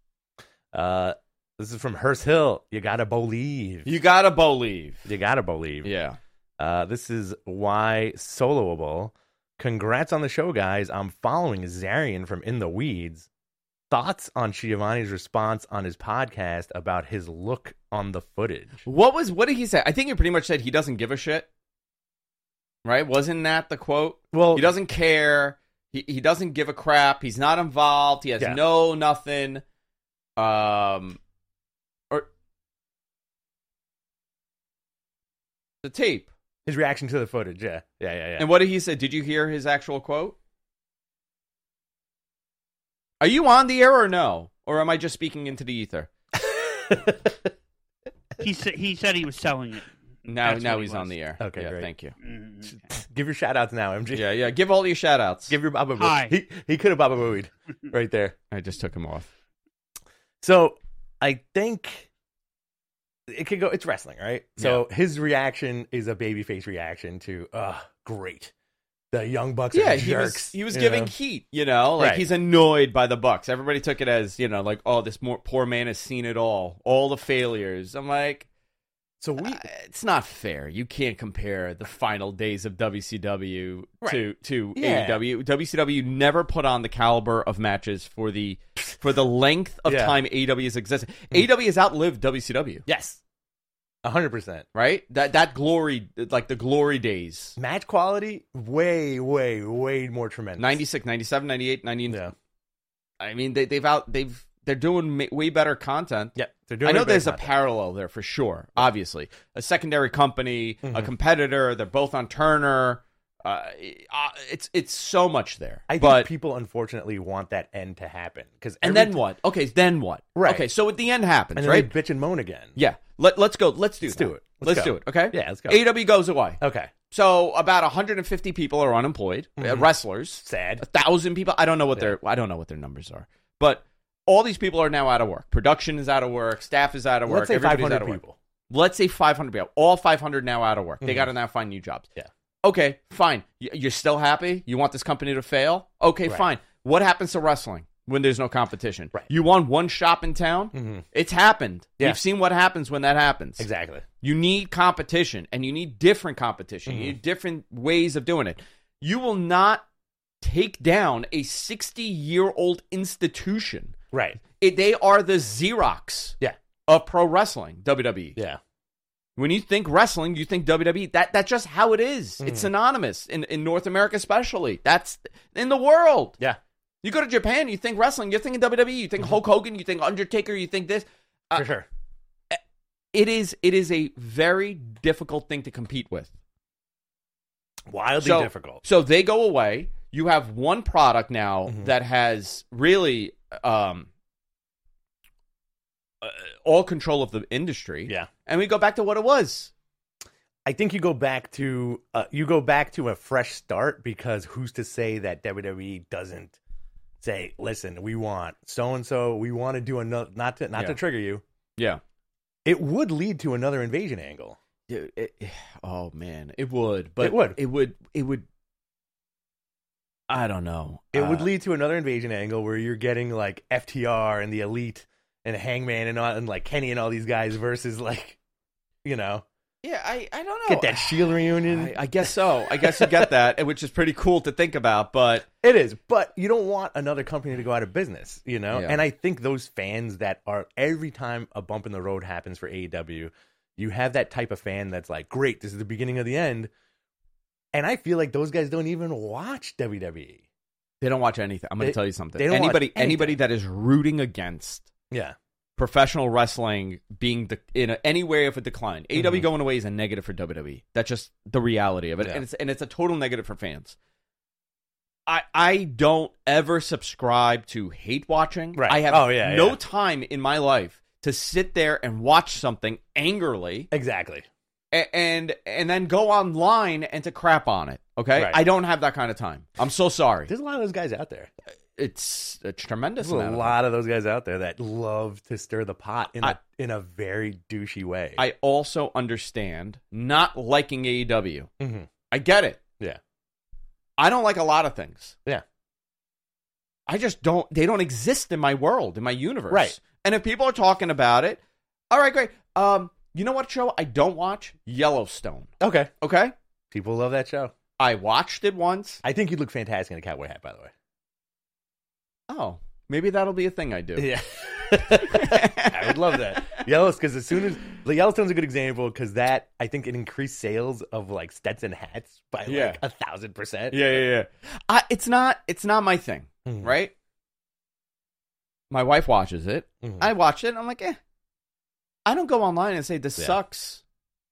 This is from Hearst Hill. You gotta believe. You gotta believe. Yeah. This is why Soloable. Congrats on the show, guys. I'm following Zarian from In the Weeds. Thoughts on Schiavone's response on his podcast about his look on the footage? What did he say? I think he pretty much said he doesn't give a shit. Right? Wasn't that the quote? Well, he doesn't care. He doesn't give a crap. He's not involved. He has nothing. Or The tape. His reaction to the footage, yeah. And what did he say? Did you hear his actual quote? Are you on the air or no? Or am I just speaking into the ether? He said he was selling it. Now he's on the air. Okay, yeah, great. Thank you. Give your shout-outs now, MG. Yeah. Give all your shout-outs. Give your Baba Booey. Hi. He could have Baba Booeyed right there. I just took him off. So, I think it could go, it's wrestling, right? So, his reaction is a babyface reaction to, great. The Young Bucks are jerks. He was giving heat, like he's annoyed by the Bucks. Everybody took it as, like, oh, this poor man has seen it all the failures. I'm like, so it's not fair. You can't compare the final days of WCW to AEW. WCW never put on the caliber of matches for the length of time AEW has existed. AEW has outlived WCW. Yes. 100%. Right? That glory, like the glory days. Match quality, way, way, way more tremendous. 96, 97, 98, 90. Yeah. I mean, they're doing way better content. Yeah, they're doing. I know there's a parallel there for sure. Obviously, a secondary company, a competitor. They're both on Turner. It's so much there. I think people unfortunately want that end to happen then what? Okay, then what? Right. Okay, so at the end happens, and then right? they bitch and moan again. Yeah. Let's go. Let's do it. Let's do it. Okay. Yeah, let's go. AEW goes away. Okay. So about 150 people are unemployed. Wrestlers. Sad. 1,000 people. I don't know what their numbers are, but all these people are now out of work. Production is out of work. Staff is out of work. Let's say Everybody's 500 out of work. people. Let's say 500 people. All 500 now out of work. They got to now find new jobs. Yeah. Okay, fine. You're still happy? You want this company to fail? Okay, fine. What happens to wrestling when there's no competition? Right. You want one shop in town? It's happened. Yeah. We've seen what happens when that happens. Exactly. You need competition, and you need different competition. You need different ways of doing it. You will not take down a 60-year-old institution. Right. They are the Xerox of pro wrestling, WWE. Yeah. When you think wrestling, you think WWE. That's just how it is. It's synonymous in North America, especially. That's in the world. Yeah. You go to Japan, you think wrestling. You're thinking WWE. You think Hulk Hogan. You think Undertaker. You think this. For sure. It is a very difficult thing to compete with. Wildly difficult. So they go away. You have one product now that has really all control of the industry. Yeah. And we go back to what it was. I think you go back to a fresh start, because who's to say that WWE doesn't say, listen, we want so and so, we want to do another, not to trigger you. Yeah. It would lead to another invasion angle. Dude, oh man, it would. But it would. I don't know. It would lead to another invasion angle where you're getting like FTR and the Elite and Hangman and like Kenny and all these guys versus like, Yeah, I don't know. Get that Shield reunion. I guess so. I guess you get that, which is pretty cool to think about, but... It is, but you don't want another company to go out of business, Yeah. And I think those fans that are, every time a bump in the road happens for AEW, you have that type of fan that's like, great, this is the beginning of the end. And I feel like those guys don't even watch WWE. They don't watch anything. I'm going to tell you something. They don't watch anybody that is rooting against professional wrestling being in any way of a decline, AEW going away is a negative for WWE. That's just the reality of it, and it's a total negative for fans. I don't ever subscribe to hate watching. Right. I have no time in my life to sit there and watch something angrily. Exactly. And then go online and to crap on it. Okay, Right. I don't have that kind of time. I'm so sorry. There's a lot of those guys out there. It's a tremendous There's amount. a lot of those guys out there that love to stir the pot in a very douchey way. I also understand not liking AEW. Mm-hmm. I get it. Yeah. I don't like a lot of things. Yeah. I just don't. They don't exist in my world, in my universe. Right. And if people are talking about it, all right, great. You know what show I don't watch? Yellowstone. Okay. Okay. People love that show. I watched it once. I think you'd look fantastic in a cowboy hat, by the way. Oh, maybe that'll be a thing I do. Yeah. I would love that. Yellowstone's a good example, because that, I think, it increased sales of like Stetson hats by like 1,000%. Yeah. It's not my thing, right? My wife watches it. I watch it. And I'm like, I don't go online and say this sucks.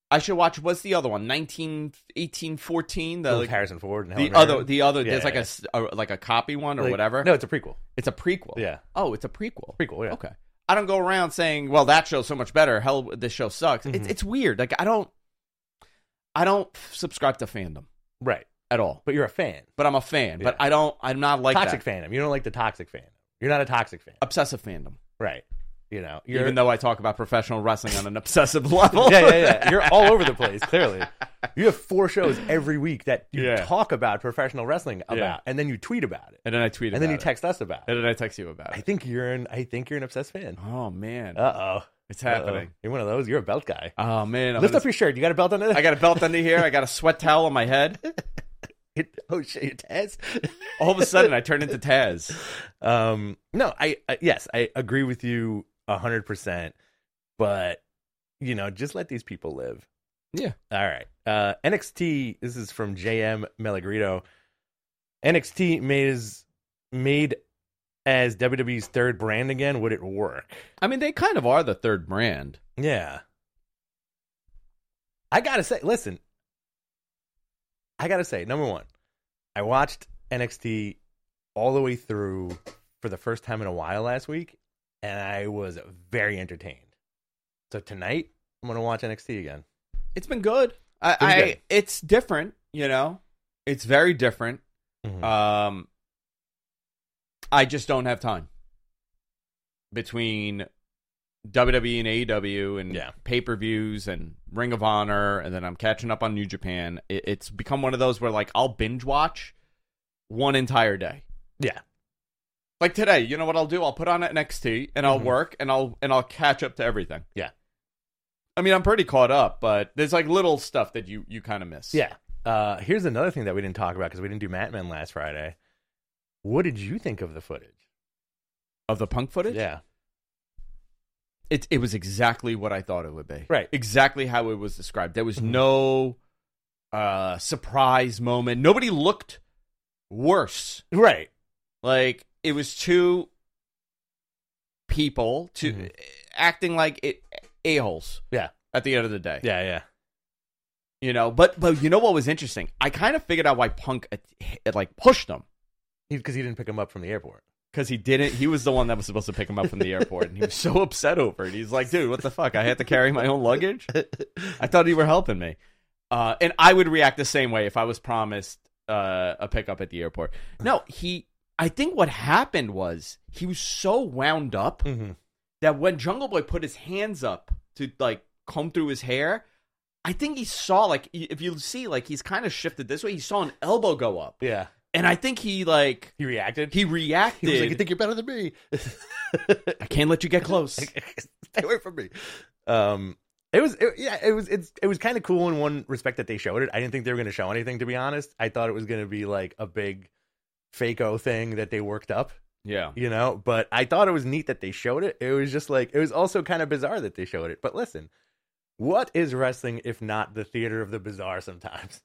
I should watch. What's the other one? 1814. With Harrison Ford and Helen the other. Yeah, there's like a copy one or whatever. No, it's a prequel. It's a prequel. Yeah. Oh, it's a prequel. Prequel. Yeah. Okay. I don't go around saying, "Well, that show's so much better." Hell, this show sucks. It's weird. Like I don't subscribe to fandom Right. at all. But you're a fan. But I'm a fan. Yeah. But I'm not like Toxic that. fandom. You don't like the toxic fandom. You're not a toxic fan. Obsessive fandom. Right. You're, Even though I talk about professional wrestling on an obsessive level. yeah. You're all over the place, clearly. You have 4 shows every week that you Yeah. talk about professional wrestling about, Yeah. and then you tweet about it. And then I tweet And about then you it. text us about it. And then I text you about I it. think you're an obsessed fan. Oh, man. Uh-oh. It's happening. You're one of those. You're a belt guy. Oh, man. Lift up your shirt. You got a belt under there? I got a belt under here. I got a sweat towel on my head. Oh, shit, you're Taz? All of a sudden, I turned into Taz. No, yes, I agree with you 100%. But, just let these people live. Yeah. All right. NXT, this is from JM Melagrito. NXT made as WWE's third brand again. Would it work? I mean, they kind of are the third brand. Yeah. I got to say, listen. I got to say, number one, I watched NXT all the way through for the first time in a while last week, and I was very entertained. So tonight, I'm going to watch NXT again. It's been good. Good. It's different, It's very different. Mm-hmm. I just don't have time between WWE and AEW and pay-per-views and Ring of Honor, and then I'm catching up on New Japan. It's become one of those where, like, I'll binge watch one entire day. Yeah. Like today, you know what I'll do? I'll put on NXT and I'll work and I'll catch up to everything. Yeah. I mean, I'm pretty caught up, but there's like little stuff that you kind of miss. Yeah. Here's another thing that we didn't talk about because we didn't do Mat Men last Friday. What did you think of the footage? Of the Punk footage? Yeah. It was exactly what I thought it would be. Right. Exactly how it was described. There was no surprise moment. Nobody looked worse. Right. Like, it was two people acting like a-holes. Yeah. At the end of the day. Yeah. But you know what was interesting? I kind of figured out why Punk pushed him. Because he didn't pick him up from the airport. Because he didn't. He was the one that was supposed to pick him up from the airport, and he was so upset over it. He's like, "Dude, what the fuck? I had to carry my own luggage. I thought you were helping me." And I would react the same way if I was promised a pickup at the airport. No, I think what happened was he was so wound up that when Jungle Boy put his hands up to comb through his hair, I think he saw if you see he's kind of shifted this way. He saw an elbow go up. Yeah. And I think he reacted. He reacted. He was like, "You think you're better than me? I can't let you get close. Stay away from me." It was kind of cool in one respect that they showed it. I didn't think they were going to show anything, to be honest. I thought it was going to be like a big fake-o thing that they worked up. Yeah. But I thought it was neat that they showed it. It was just it was also kind of bizarre that they showed it. But listen, what is wrestling if not the theater of the bizarre sometimes?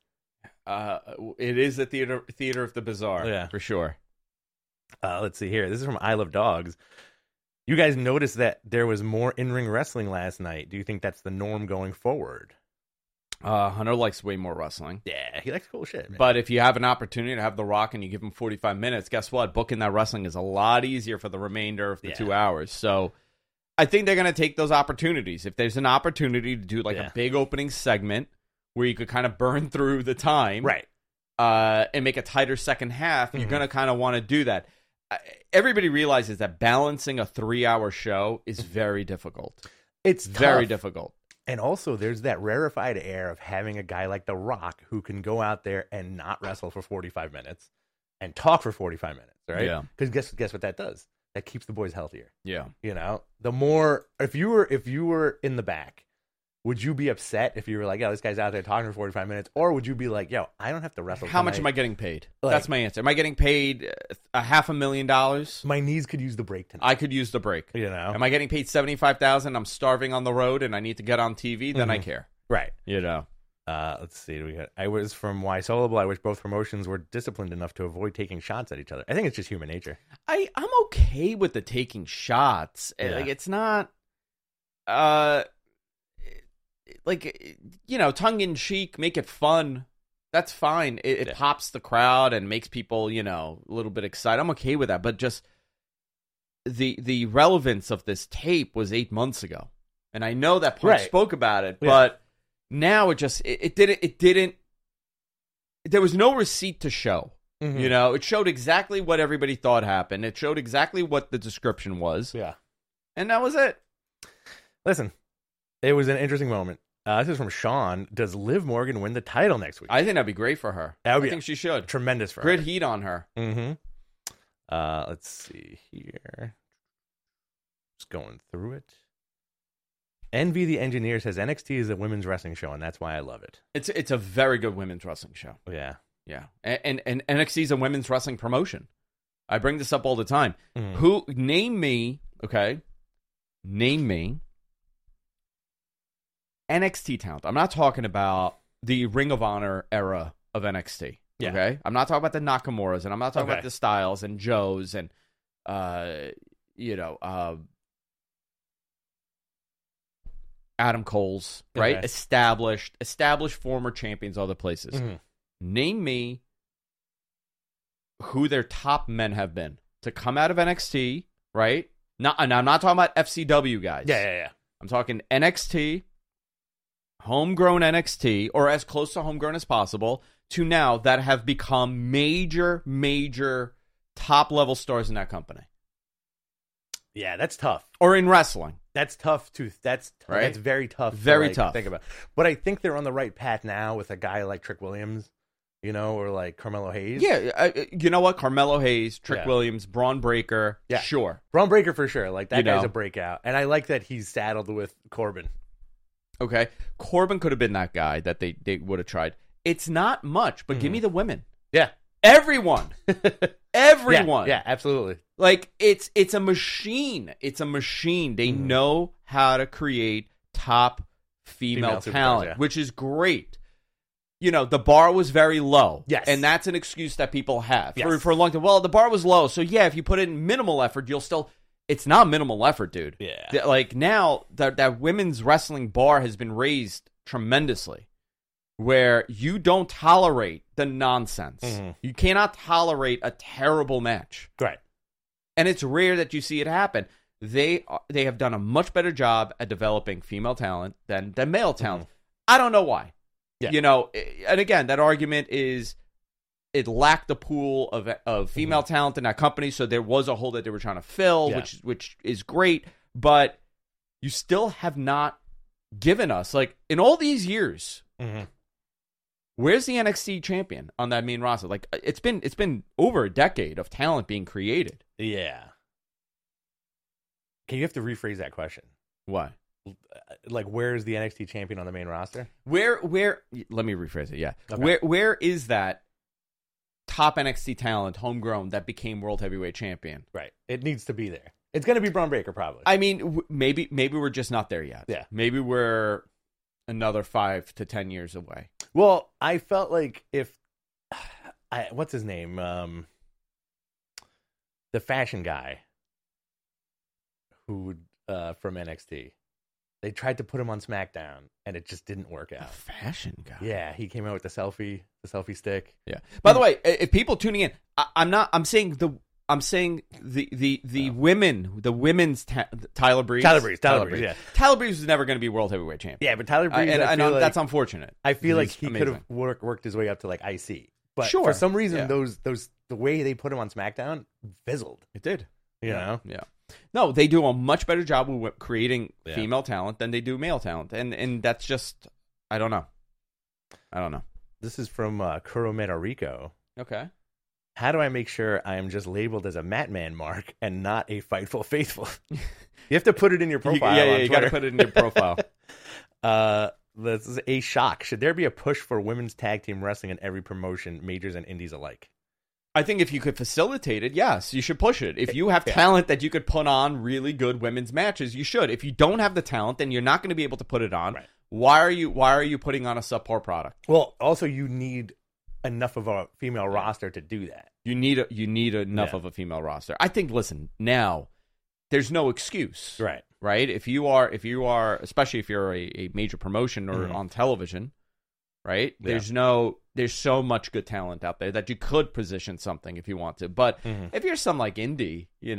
It is the theater of the bizarre, yeah, for sure. Let's see here. This is from I Love Dogs. You guys noticed that there was more in-ring wrestling last night. Do you think that's the norm going forward? Hunter likes way more wrestling. Yeah, he likes cool shit, man. But if you have an opportunity to have The Rock and you give him 45 minutes, guess what? Booking that wrestling is a lot easier for the remainder of the 2 hours. So I think they're going to take those opportunities. If there's an opportunity to do a big opening segment where you could kind of burn through the time, right, and make a tighter second half, you're going to kind of want to do that. Everybody realizes that balancing a 3-hour show is very difficult. It's very tough. difficult. And also, there's that rarefied air of having a guy like The Rock who can go out there and not wrestle for 45 minutes and talk for 45 minutes, right? Yeah. Because guess what that does? That keeps the boys healthier. Yeah. The more if you were in the back, would you be upset if you were like, "Yo, this guy's out there talking for 45 minutes," or would you be like, "Yo, I don't have to wrestle"? How much am I getting paid? That's my answer. Am I getting paid $500,000? My knees could use the break tonight. I could use the break. Am I getting paid $75,000? I'm starving on the road and I need to get on TV. Then I care. Right. Let's see. I was from Why Soloable. I wish both promotions were disciplined enough to avoid taking shots at each other. I think it's just human nature. I'm okay with the taking shots. It's not. tongue in cheek, make it fun. That's fine. It pops the crowd and makes people, a little bit excited. I'm okay with that. But just the relevance of this tape was 8 months ago, and I know that Punk spoke about it, but now it didn't. There was no receipt to show. Mm-hmm. It showed exactly what everybody thought happened. It showed exactly what the description was. Yeah, and that was it. Listen, it was an interesting moment. This is from Sean. Does Liv Morgan win the title next week? I think that'd be great for her. I think she should. Tremendous for her. Grit heat on her. Mm-hmm. Let's see here. Just going through it. Envy the Engineer says NXT is a women's wrestling show, and that's why I love it. It's a very good women's wrestling show. Yeah. Yeah. And NXT is a women's wrestling promotion. I bring this up all the time. Mm-hmm. Name me NXT talent. I'm not talking about the Ring of Honor era of NXT. Yeah. Okay? I'm not talking about the Nakamura's, and I'm not talking about the Styles and Joes and Adam Cole's, right? Okay. Established former champions other places. Mm-hmm. Name me who their top men have been to come out of NXT, right? And I'm not talking about FCW guys. Yeah. I'm talking NXT, homegrown NXT, or as close to homegrown as possible, to now that have become major top-level stars in that company. Yeah, that's tough. Or in wrestling. That's tough, too. That's very tough. Very tough. Think about. But I think they're on the right path now with a guy like Trick Williams, or like Carmelo Hayes. Yeah, you know what? Carmelo Hayes, Trick Williams, Braun Breaker. Yeah. Sure. Braun Breaker for sure. Like, that guy's a breakout. And I like that he's saddled with Corbin. Okay. Corbin could have been that guy that they would have tried. It's not much, but give me the women. Yeah. Everyone. Everyone. Yeah, absolutely. Like, it's a machine. It's a machine. They know how to create top female talent, which is great. The bar was very low. Yes. And that's an excuse that people have. Yes. For a long time. Well, the bar was low. So, yeah, if you put in minimal effort, you'll still... It's not minimal effort, dude. Yeah. Like, now, that women's wrestling bar has been raised tremendously, where you don't tolerate the nonsense. Mm-hmm. You cannot tolerate a terrible match. Right. And it's rare that you see it happen. They have done a much better job at developing female talent than male talent. I don't know why. Yeah. And again, that argument is it lacked the pool of female talent in that company, so there was a hole that they were trying to fill, which is great, but you still have not given us, like, in all these years, where's the NXT champion on that main roster? Like, it's been over a decade of talent being created. Yeah. Okay, you have to rephrase that question. Why? Like, where is the NXT champion on the main roster? Where let me rephrase it, yeah. Okay. Where is that top NXT talent, homegrown, that became World Heavyweight Champion? Right. It needs to be there. It's going to be Braun Breaker, probably. I mean, maybe we're just not there yet. Yeah. Maybe we're another 5 to 10 years away. Well, I felt like if... what's his name? The fashion guy who from NXT. They tried to put him on SmackDown, and it just didn't work out. A fashion guy. Yeah, he came out with the selfie stick. Yeah. By the way, if people tuning in, I'm saying the women's Tyler Breeze. Tyler Breeze, yeah. Tyler Breeze was never going to be World Heavyweight Champion. Yeah, but Tyler Breeze, that's unfortunate. I feel like he could have worked his way up to like IC. But for some reason, the way they put him on SmackDown fizzled. It did. You know? Yeah. No, they do a much better job with creating female talent than they do male talent. And that's just, I don't know. This is from Kuro Rico. Okay. How do I make sure I am just labeled as a Matman mark and not a Fightful Faithful? You have to put it in your profile. You got to put it in your profile. This is a shock. Should there be a push for women's tag team wrestling in every promotion, majors and indies alike? I think if you could facilitate it, yes, you should push it. If you have talent that you could put on really good women's matches, you should. If you don't have the talent, then you're not going to be able to put it on. Right. Why are you putting on a subpar product? Well, also you need enough of a female roster to do that. You need enough of a female roster. I think. Listen, now there's no excuse. Right? If you are, especially if you're a major promotion or on television, right? Yeah. There's so much good talent out there that you could position something if you want to. But if you're some like indie, you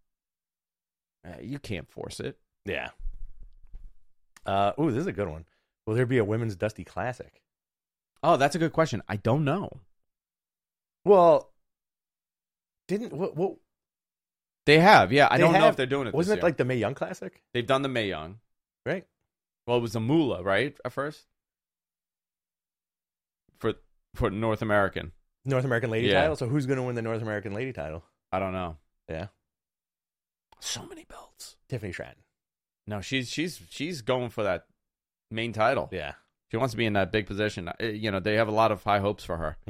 can't force it. Yeah. This is a good one. Will there be a women's Dusty Classic? Oh, that's a good question. I don't know. Well, what they have, yeah. I don't know if they're doing it. Wasn't it like the Mae Young Classic? They've done the Mae Young, right? Well, it was the Moolah, right? At first, for North American Lady title. So who's going to win the North American Lady title? I don't know. Yeah, so many belts. Tiffany Stratton. No, she's going for that main title. Yeah, she wants to be in that big position. They have a lot of high hopes for her.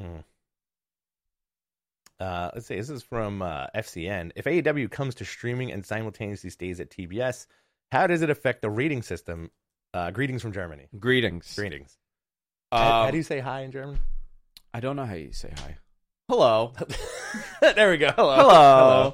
Let's see. This is from FCN. If AEW comes to streaming and simultaneously stays at TBS, how does it affect the rating system? Greetings from Germany. Greetings. How do you say hi in German? I don't know how you say hi. Hello. There we go. Hello.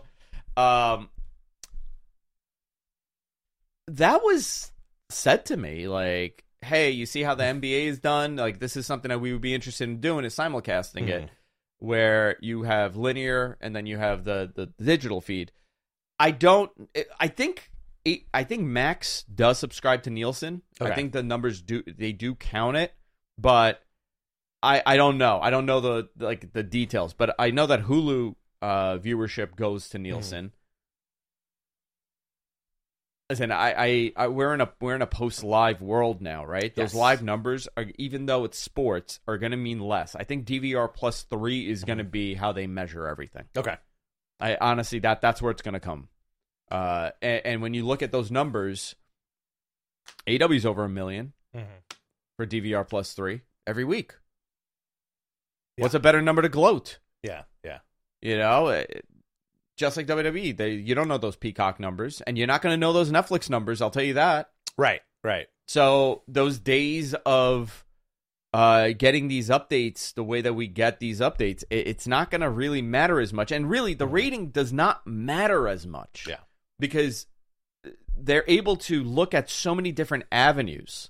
That was said to me, like, hey, you see how the NBA is done? Like, this is something that we would be interested in doing, is simulcasting it, where you have linear and then you have the digital feed. I think Max does subscribe to Nielsen. Okay. I think the numbers do count it, but I don't know. I don't know the details, but I know that Hulu viewership goes to Nielsen. Listen, we're in a post-live world now, right? Those live numbers, even though it's sports, are going to mean less. I think DVR+3 is going to be how they measure everything. Okay. I honestly, that's where it's going to come. And when you look at those numbers, AEW's over 1 million for DVR+3 every week. Yeah. What's a better number to gloat? Yeah. Just like WWE, you don't know those Peacock numbers, and you're not going to know those Netflix numbers, I'll tell you that. Right. So those days of getting these updates the way that we get these updates, it's not going to really matter as much. And really, the rating does not matter as much. Yeah. Because they're able to look at so many different avenues.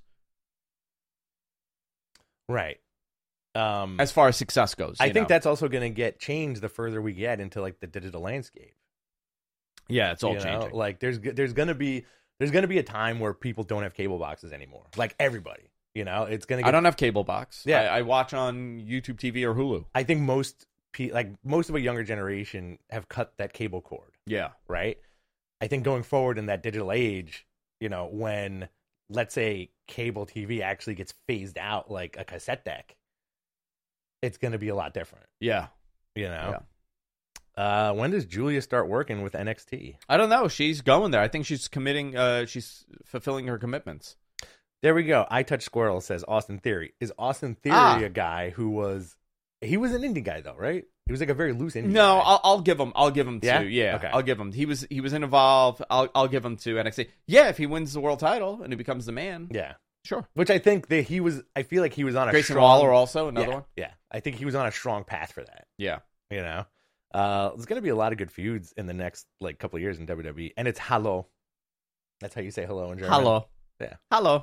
Right. As far as success goes. I think that's also going to get changed the further we get into like the digital landscape. Yeah, it's all changing. Like there's going to be a time where people don't have cable boxes anymore. Like everybody, it's going to I don't have cable box. Yeah. I watch on YouTube TV or Hulu. I think most of a younger generation have cut that cable cord. Yeah. Right? I think going forward in that digital age, when let's say cable TV actually gets phased out like a cassette deck, it's going to be a lot different. Yeah. Yeah. When does Julia start working with NXT? I don't know. She's going there. I think she's committing. She's fulfilling her commitments. There we go. I Touch Squirrel says Austin Theory. Is Austin Theory a guy who was... He was an indie guy, though, right? He was like a very loose indie guy. I'll give him to... Yeah. Okay. I'll give him. He was involved. I'll give him to NXT. Yeah, if he wins the world title and he becomes the man. Yeah. Sure. Which I think that he was... I feel like he was on a Grayson strong... Waller also, another one? Yeah. I think he was on a strong path for that. Yeah. There's going to be a lot of good feuds in the next couple of years in WWE. And it's hello. That's how you say hello in German. Hello. Yeah. Hello.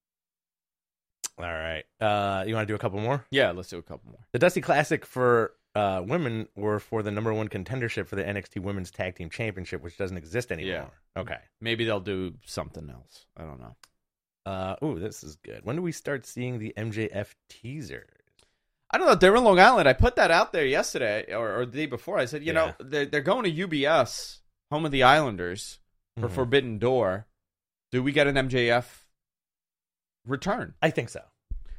All right. You want to do a couple more? Yeah, let's do a couple more. The Dusty Classic for women were for the number one contendership for the NXT Women's Tag Team Championship, which doesn't exist anymore. Yeah. Okay. Maybe they'll do something else. I don't know. This is good. When do we start seeing the MJF teasers? I don't know. They're in Long Island. I put that out there yesterday or the day before. I said, they're going to UBS, home of the Islanders, for Forbidden Door. Do we get an MJF return? I think so.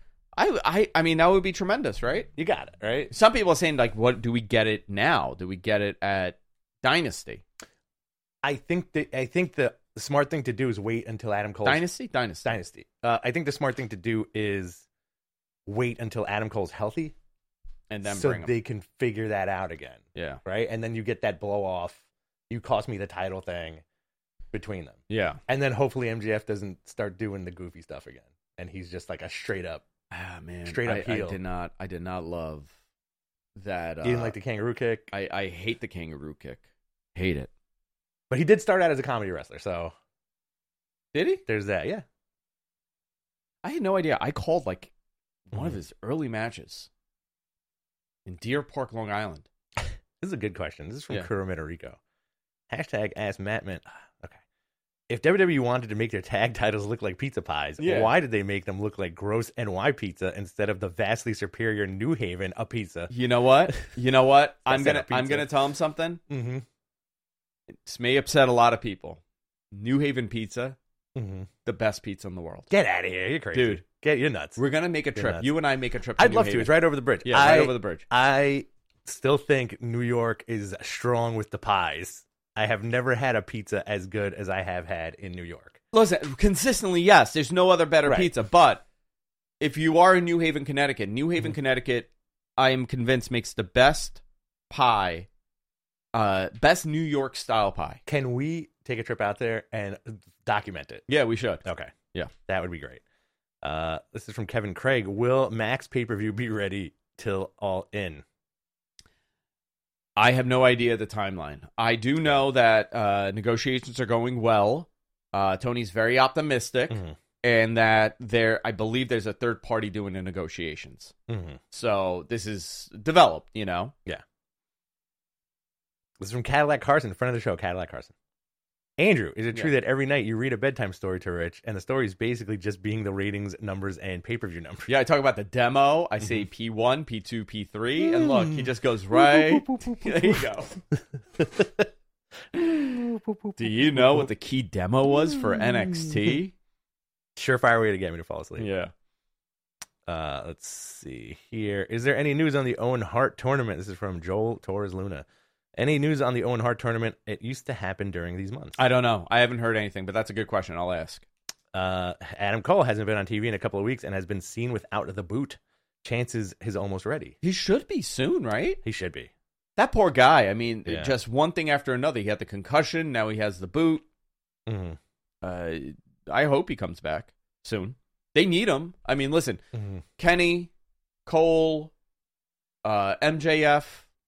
I mean, that would be tremendous, right? You got it, right? Some people are saying, like, what do we get it now? Do we get it at Dynasty? I think the smart thing to do is wait until Adam Cole... Dynasty. I think the smart thing to do is wait until Adam Cole's healthy, and then so bring him. They can figure that out again. Yeah. Right? And then you get that blow off, you cost me the title thing between them. Yeah. And then hopefully MJF doesn't start doing the goofy stuff again. And he's just like a straight up heel. I did not love that. You didn't like the kangaroo kick? I hate the kangaroo kick. Hate it. But he did start out as a comedy wrestler, so Did he? there's that. Yeah. I had no idea. I called like one of his early matches in Deer Park, Long Island. This is a good question. This is from Yeah. Kuro Rico. Hashtag Ask Mattman. Okay. If WWE wanted to make their tag titles look like pizza pies, Yeah. why did they make them look like gross NY pizza instead of the vastly superior New Haven a pizza? You know what? I'm That's not a gonna pizza. tell him something. Mm-hmm. This may upset a lot of people. New Haven Pizza, Mm-hmm. the best pizza in the world. Get out of here. You're crazy. Dude. You're nuts. We're gonna make a trip. nuts. You and I make a trip to I'd New love Haven. to. It's right over the bridge. Yeah, right over the bridge. I still think New York is strong with the pies. I have never had a pizza as good as I have had in New York. Listen, consistently, yes. There's no other better Right. pizza. But if you are in New Haven, Connecticut, I am convinced makes the best pie, best New York style pie. Can we take a trip out there and document it? Yeah, we should. Okay. Yeah. That would be great. This is from Kevin Craig. Will Max pay-per-view be ready till All In? I have no idea the timeline. I do know that negotiations are going well. Tony's very optimistic, and that I believe there's a third party doing the negotiations. Mm-hmm. So this is developed, Yeah. This is from Cadillac Carson, friend of the show, Cadillac Carson. Andrew, is it true that every night you read a bedtime story to Rich, and the story is basically just being the ratings, numbers, and pay-per-view numbers? Yeah, I talk about the demo. I say P1, P2, P3, and look, he just goes right. There you go. Do you know what the key demo was for NXT? Surefire way to get me to fall asleep. Yeah. Let's see here. Is there any news on the Owen Hart tournament? This is from Joel Torres Luna. Any news on the Owen Hart tournament? It used to happen during these months. I don't know. I haven't heard anything, but that's a good question. I'll ask. Adam Cole hasn't been on TV in a couple of weeks and has been seen without the boot. Chances he's almost ready. He should be soon, right? He should be. That poor guy. I mean, Yeah. just one thing after another. He had the concussion. Now he has the boot. Mm-hmm. I hope he comes back soon. They need him. I mean, listen, Mm-hmm. Kenny, Cole, MJF.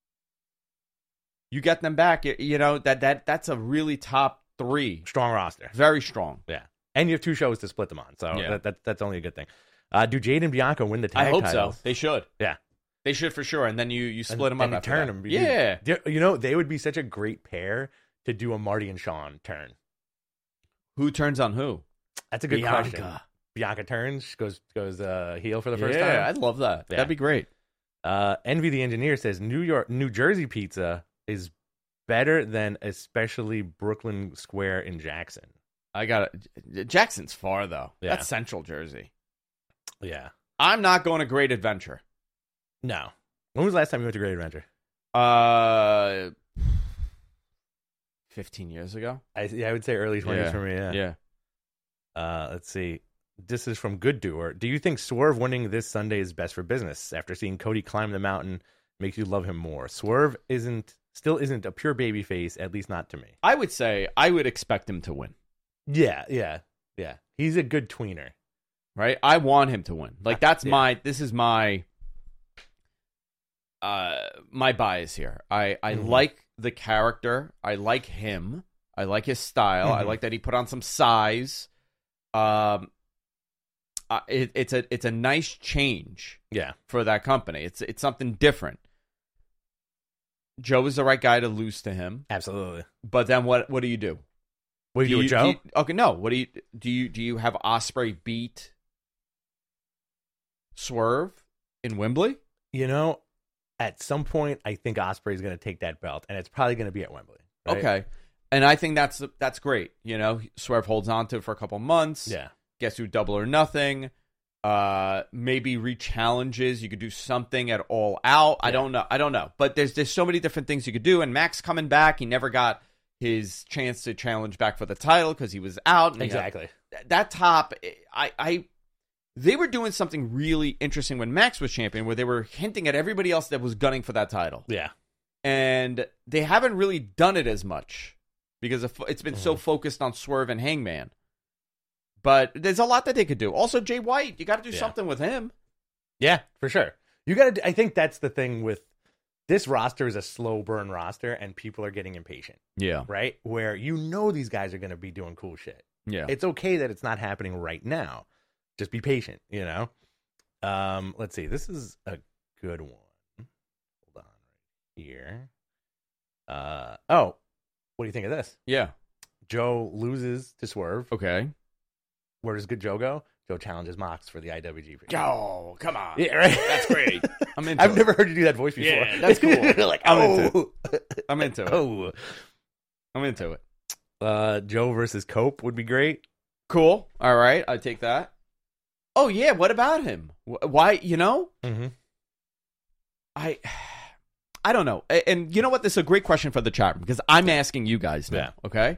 You get them back. You know that's a really top three. Strong roster. Very strong. Yeah. And you have two shows to split them on, so Yeah. that's only a good thing. Do Jade and Bianca win the tag I hope titles? so. They should. Yeah. They should for sure. And then you split them and up after turn that. them. Yeah. You know, they would be such a great pair to do a Marty and Sean turn. Who turns on who? That's a good question. Bianca. Bianca turns, goes heel for the first Yeah, time. I'd love that. Yeah. That'd be great. Envy the Engineer says New Jersey pizza is better than especially Brooklyn Square in Jackson. I got it. Jackson's far though. Yeah. That's Central Jersey. Yeah. I'm not going to Great Adventure. No. When was the last time you went to Great Adventure? 15 years ago. I would say early 20s for me, yeah. Let's see. This is from Good Doer. Do you think Swerve winning this Sunday is best for business? After seeing Cody climb the mountain makes you love him more. Swerve still isn't a pure baby face, at least not to me. I would say I would expect him to win. Yeah. He's a good tweener. Right? I want him to win. Like that's this is my bias here. I like the character. I like him. I like his style. I like that he put on some size. It's a nice change. Yeah. For that company. It's something different. Joe is the right guy to lose to him. Absolutely. But then what do you do? What do you do with Joe? Okay, no. What do you have Ospreay beat Swerve in Wembley? You know, at some point, I think Ospreay's going to take that belt, and it's probably going to be at Wembley. Right? Okay, and I think that's great. You know, Swerve holds on to it for a couple months. Yeah. Gets through Double or Nothing. Maybe re-challenges. You could do something at All Out. Yeah. I don't know. But there's so many different things you could do. And Max coming back, he never got his chance to challenge back for the title because he was out. And exactly. That top, they were doing something really interesting when Max was champion, where they were hinting at everybody else that was gunning for that title. Yeah. And they haven't really done it as much because it's been so focused on Swerve and Hangman. But there's a lot that they could do. Also, Jay White, you got to do something with him. Yeah, for sure. You got to. I think that's the thing with this roster is a slow burn roster, and people are getting impatient. Yeah. Right? Where these guys are going to be doing cool shit. Yeah. It's okay that it's not happening right now. Just be patient, Let's see. This is a good one. Hold on right here. What do you think of this? Yeah. Joe loses to Swerve. Okay. Where does good Joe go? Joe challenges Mox for the IWGP. Oh, come on. Yeah, right. That's great. I'm into I've it. never heard you do that voice before. Yeah, that's cool. Like, I'm into it. I'm into it. Oh. I'm into it. Joe versus Cope would be great. Cool. All right. I take that. Oh, yeah. What about him? Why, Mm-hmm. I don't know. And you know what? This is a great question for the chat room because I'm asking you guys now. Yeah. Okay.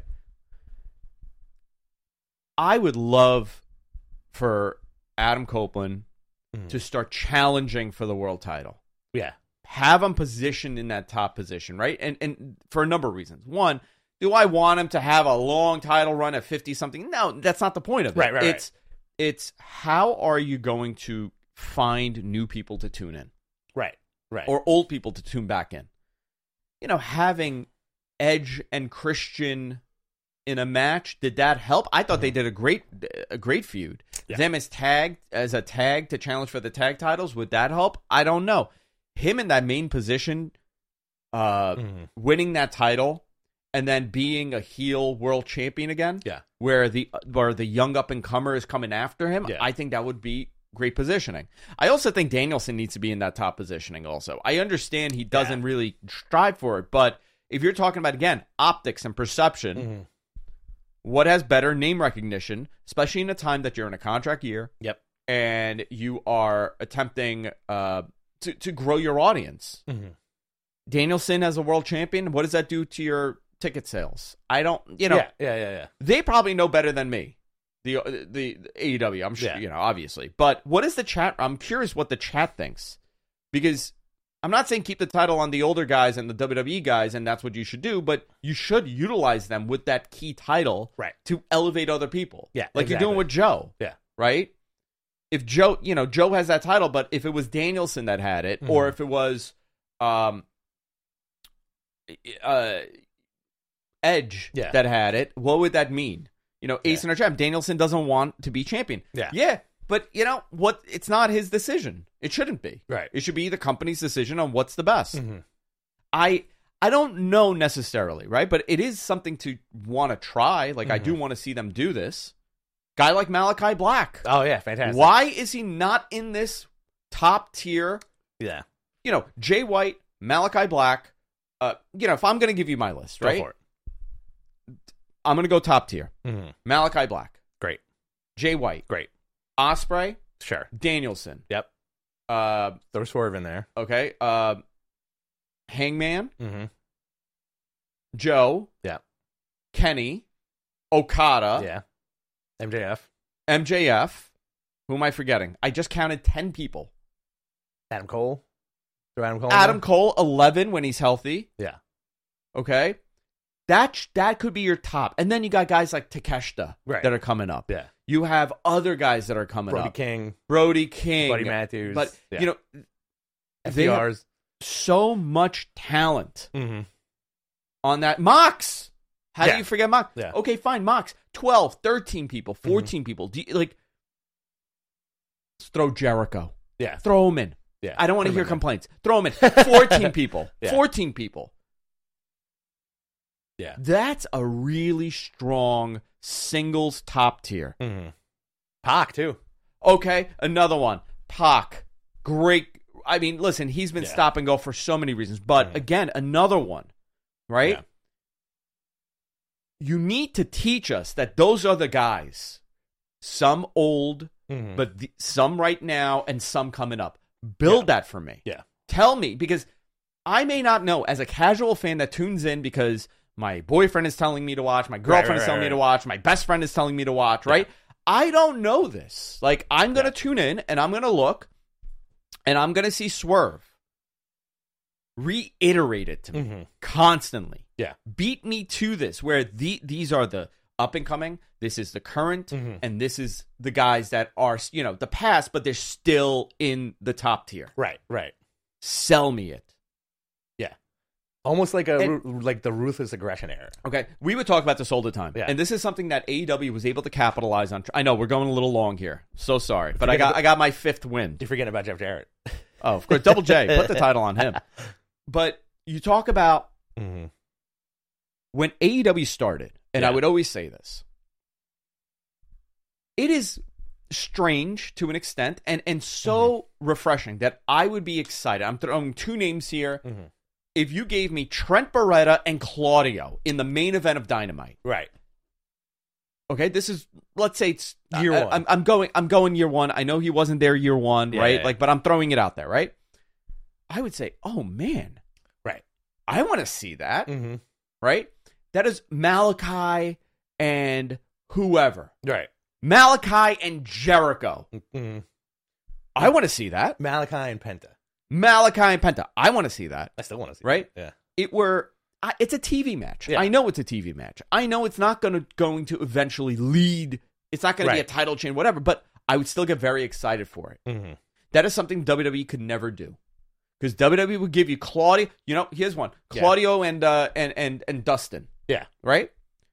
I would love for Adam Copeland to start challenging for the world title. Yeah. Have him positioned in that top position, right? And for a number of reasons. One, do I want him to have a long title run at 50-something? No, that's not the point of it. Right. It's how are you going to find new people to tune in? Right. Or old people to tune back in. Having Edge and Christian in a match, did that help? I thought they did a great feud. Yeah. Them as a tag to challenge for the tag titles, would that help? I don't know. Him in that main position, winning that title, and then being a heel world champion again, where the young up and comer is coming after him, I think that would be great positioning. I also think Danielson needs to be in that top positioning also. I understand he doesn't really strive for it, but if you're talking about, again, optics and perception, what has better name recognition, especially in a time that you're in a contract year and you are attempting to grow your audience? Danielson as a world champion, what does that do to your ticket sales? I don't, Yeah. They probably know better than me. The AEW, I'm sure, obviously. But what is the chat? I'm curious what the chat thinks. Because I'm not saying keep the title on the older guys and the WWE guys, and that's what you should do, but you should utilize them with that key title to elevate other people. Yeah, like you're doing with Joe. Yeah. Right? If Joe, Joe has that title, but if it was Danielson that had it, or if it was Edge that had it, what would that mean? Ace in our champ. Danielson doesn't want to be champion. Yeah. But what? It's not his decision. It shouldn't be. Right. It should be the company's decision on what's the best. I don't know necessarily, right? But it is something to want to try. Like I do want to see them do this. Guy like Malachi Black. Oh yeah, fantastic. Why is he not in this top tier? Yeah. Jay White, Malachi Black. If I'm going to give you my list, right? Go for it. I'm going to go top tier. Malachi Black. Great. Jay White. Great. Ospreay. Sure. Danielson. Yep. Throw Swerve in there. Okay. Hangman. Joe. Yeah. Kenny. Okada. Yeah. MJF. Who am I forgetting? I just counted 10 people. Adam Cole. Throw Adam Cole in Adam there? Cole, 11 when he's healthy. Yeah. Okay. That could be your top. And then you got guys like Takeshita that are coming up. Yeah. You have other guys that are coming up. Brody King. Buddy Matthews. But, they have FDRs. so much talent on that. Mox! How do you forget Mox? Yeah. Okay, fine. Mox. 12, 13 people, 14 people. Let's throw Jericho. Yeah. Throw him in. Yeah. I don't want to hear complaints. Throw him in. 14 people. Yeah. 14 people. Yeah. That's a really strong singles top tier. Pac, too. Okay, another one. Pac. Great. I mean, listen, he's been stop and go for so many reasons. But again, another one, right? Yeah. You need to teach us that those are the guys. Some old, but some right now and some coming up. Build that for me. Yeah. Tell me, because I may not know as a casual fan that tunes in because my boyfriend is telling me to watch, my girlfriend is telling me to watch, my best friend is telling me to watch, right? I don't know this. Like, I'm going to tune in and I'm going to look and I'm going to see Swerve. Reiterate it to me constantly. Yeah. Beat me to this, where these are the up and coming, this is the current, and this is the guys that are, the past, but they're still in the top tier. Right. Sell me it. Almost like like the ruthless aggression era. Okay, we would talk about this all the time, and this is something that AEW was able to capitalize on. I know we're going a little long here, so sorry, but I got my fifth win. You're forgetting about Jeff Jarrett. Oh, of course, Double J, put the title on him. But you talk about when AEW started, and I would always say this, it is strange to an extent and so refreshing that I would be excited. I'm throwing two names here. If you gave me Trent Beretta and Claudio in the main event of Dynamite. Right. Okay, this is, let's say it's year one. I'm going year one. I know he wasn't there year one, right? Yeah. Like, but I'm throwing it out there, right? I would say, oh man. Right. I want to see that. Right? That is Malachi and whoever. Right. Malachi and Jericho. I want to see that. Malachi and Penta. I want to see that. I still want to see right? that. Yeah. It's a TV match. Yeah. I know it's a TV match. I know it's not going to eventually lead. It's not going to be a title chain, whatever, but I would still get very excited for it. That is something WWE could never do. Because WWE would give you Claudio. Here's one. Claudio and Dustin. Yeah. Right?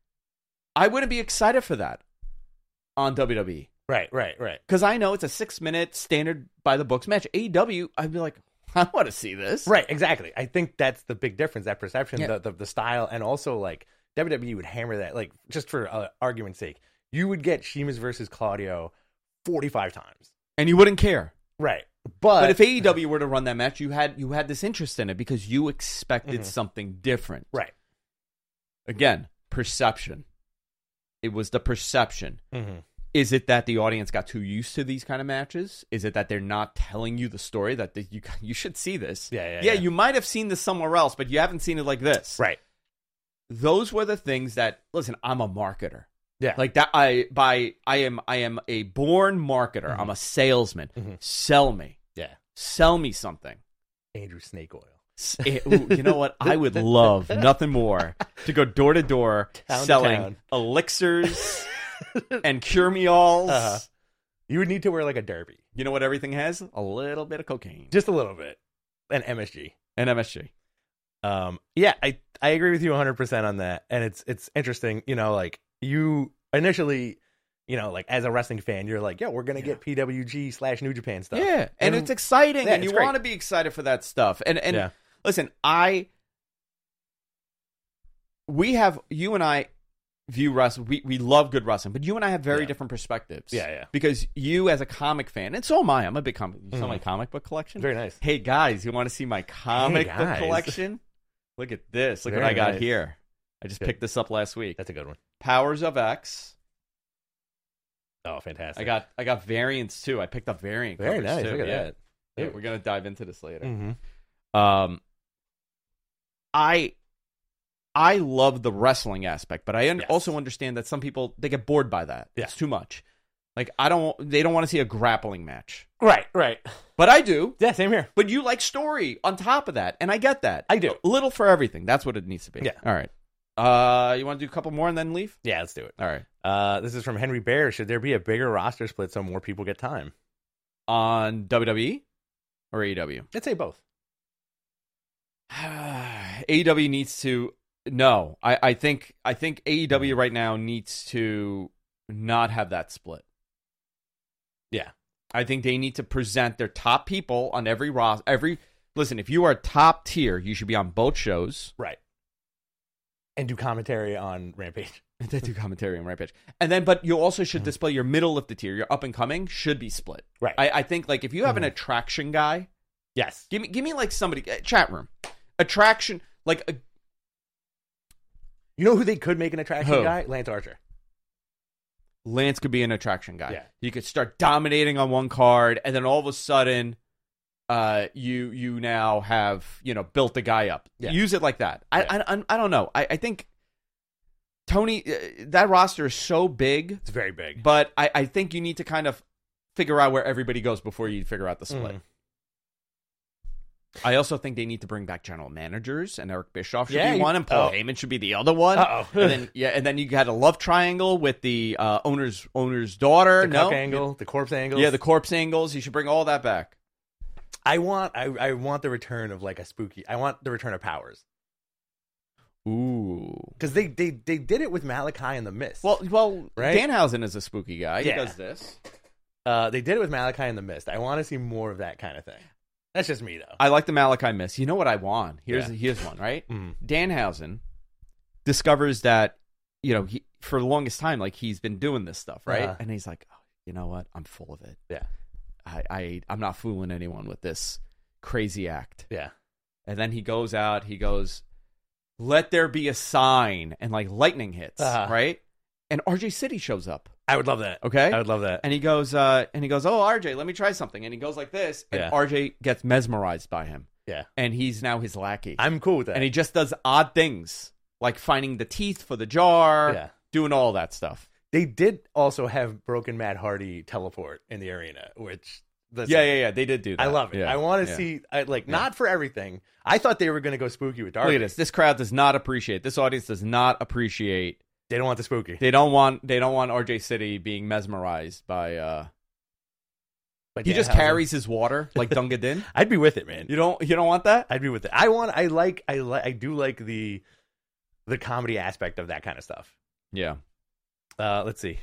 I wouldn't be excited for that on WWE. Right. Because I know it's a 6-minute standard by the books match. AEW, I'd be like, I want to see this. Right, exactly. I think that's the big difference, that perception, the style, and also like WWE would hammer that, like just for argument's sake, you would get Sheamus versus Claudio 45 times. And you wouldn't care. Right. But if AEW were to run that match, you had this interest in it because you expected something different. Right. Again, perception. It was the perception. Is it that the audience got too used to these kind of matches? Is it that they're not telling you the story that you should see this? Yeah. You might have seen this somewhere else, but you haven't seen it like this. Right. Those were the things that, listen, I'm a marketer. Yeah. Like that I am a born marketer. I'm a salesman. Sell me. Yeah. Sell me something. Andrew Snake Oil. You know what? I would love nothing more to go door to door selling elixirs and cure-me-alls. You would need to wear like a derby. You know what everything has? A little bit of cocaine. Just a little bit. And MSG. Yeah, I agree with you 100% on that. And it's interesting, like you initially, like as a wrestling fan, you're like, we're going to get PWG / New Japan stuff. Yeah, and it's exciting, yeah, and you want to be excited for that stuff. And listen, you and I view wrestling, we love good wrestling, but you and I have very different perspectives. Yeah. Because you as a comic fan, and so am I, I'm a big comic. You saw my comic book collection? Very nice. Hey guys, you want to see my comic book collection? Look at this. Look what I got here. I just picked this up last week. That's a good one. Powers of X. Oh, fantastic. I got variants too. I picked up variant covers very nice. too. Look at that. Yeah, we're gonna dive into this later. I love the wrestling aspect, but I also understand that some people, they get bored by that. Yeah. It's too much. Like they don't want to see a grappling match. Right. But I do. Yeah, same here. But you like story on top of that, and I get that. I do. A little for everything. That's what it needs to be. Yeah. All right. You want to do a couple more and then leave? Yeah, let's do it. All right. This is from Henry Bear. Should there be a bigger roster split so more people get time? On WWE or AEW? Let's say both. AEW needs to... No. I think AEW right now needs to not have that split. Yeah. I think they need to present their top people on every roster. Listen, if you are top tier, you should be on both shows. Right. And do commentary on Rampage. And then do commentary on Rampage. And then, but you also should display your middle of the tier. Your up and coming should be split. Right. I think like if you have an attraction guy. Yes. Give me like somebody, chat room. Attraction, like. You know who they could make an attraction Who? guy? Lance Archer. Lance could be an attraction guy. Yeah. You could start dominating on one card, and then all of a sudden, you now have built the guy up. Yeah. Use it like that. Yeah. I don't know. I think Tony, that roster is so big. It's very big. But I think you need to kind of figure out where everybody goes before you figure out the split. I also think they need to bring back general managers, and Eric Bischoff should be one, and Paul Heyman should be the other one. And then you got a love triangle with the owner's daughter. The cuck angle, the corpse angles. Yeah, the corpse angles. You should bring all that back. I want the return of like a spooky. I want the return of Powers. Ooh. Because they did it with Malachi and the Mist. Well, right? Danhausen is a spooky guy. Yeah. He does this. They did it with Malachi and the Mist. I want to see more of that kind of thing. That's just me, though. I like the Malachi Mist. You know what I want? Here's one, right? Mm. Danhausen discovers that, he, for the longest time, like, he's been doing this stuff, right? Uh-huh. And he's like, oh, you know what? I'm full of it. Yeah. I'm not fooling anyone with this crazy act. Yeah. And then he goes out, let there be a sign, and like lightning hits, right? And RJ City shows up. I would love that. Okay? I would love that. And he goes, oh, RJ, let me try something. And he goes like this, and Yeah. RJ gets mesmerized by him. Yeah. And he's now his lackey. I'm cool with that. And he just does odd things, like finding the teeth for the jar, doing all that stuff. They did also have Broken Matt Hardy teleport in the arena, which... Yeah. They did do that. I love it. Yeah. I want to see, not for everything. I thought they were going to go spooky with Darby. Look at this. This crowd does not appreciate, this audience does not appreciate. They don't want the spooky. They don't want RJ City being mesmerized by, But he just carries his water like Dunga Din. I'd be with it, man. You don't want that? I'd be with it. I do like the comedy aspect of that kind of stuff. Yeah. Let's see.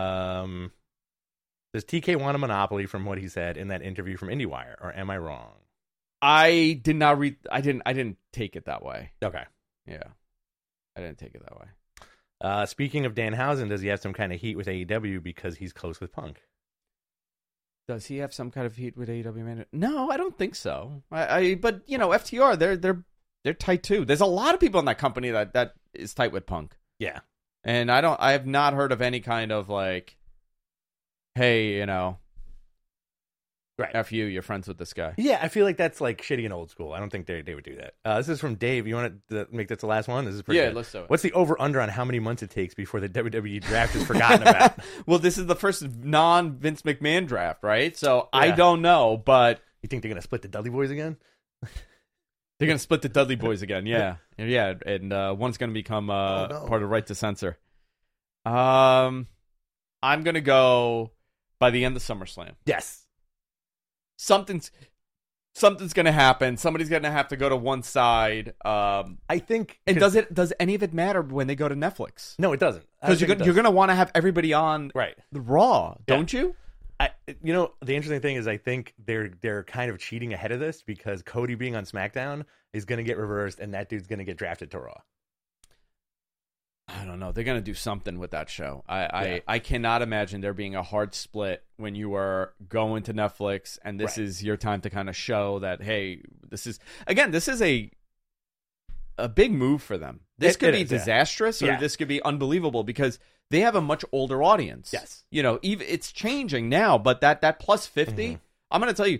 Does TK want a monopoly from what he said in that interview from IndieWire, or am I wrong? I did not read. I didn't take it that way. Okay. Yeah. I didn't take it that way. Speaking of Danhausen, does he have some kind of heat with AEW because he's close with Punk? Does he have some kind of heat with AEW, man? No, I don't think so. But FTR, they're tight too. There's a lot of people in that company that is tight with Punk. Yeah. And I have not heard of any kind of like, hey, right, F you, you're friends with this guy. Yeah, I feel like that's like shitty and old school. I don't think they would do that. This is from Dave. You want to make this the last one? This is pretty good. Let's do it. What's the over-under on how many months it takes before the WWE draft is forgotten about? Well, this is the first non-Vince McMahon draft, right? So I don't know, but... You think they're going to split the Dudley Boys again? They're going to split the Dudley Boys again, yeah. Yeah, and one's going to become part of Right to Censor. I'm going to go by the end of SummerSlam. Yes. Something's going to happen. Somebody's going to have to go to one side. I think... And does any of it matter when they go to Netflix? No, it doesn't. Because you're going to want to have everybody on the Raw, don't you? The interesting thing is I think they're kind of cheating ahead of this because Cody being on SmackDown is going to get reversed and that dude's going to get drafted to Raw. I don't know. They're going to do something with that show. I cannot imagine there being a hard split when you are going to Netflix and this is your time to kind of show that, hey, this is a big move for them. This could be disastrous or this could be unbelievable because they have a much older audience. Yes. Even it's changing now, but that plus 50, I'm going to tell you,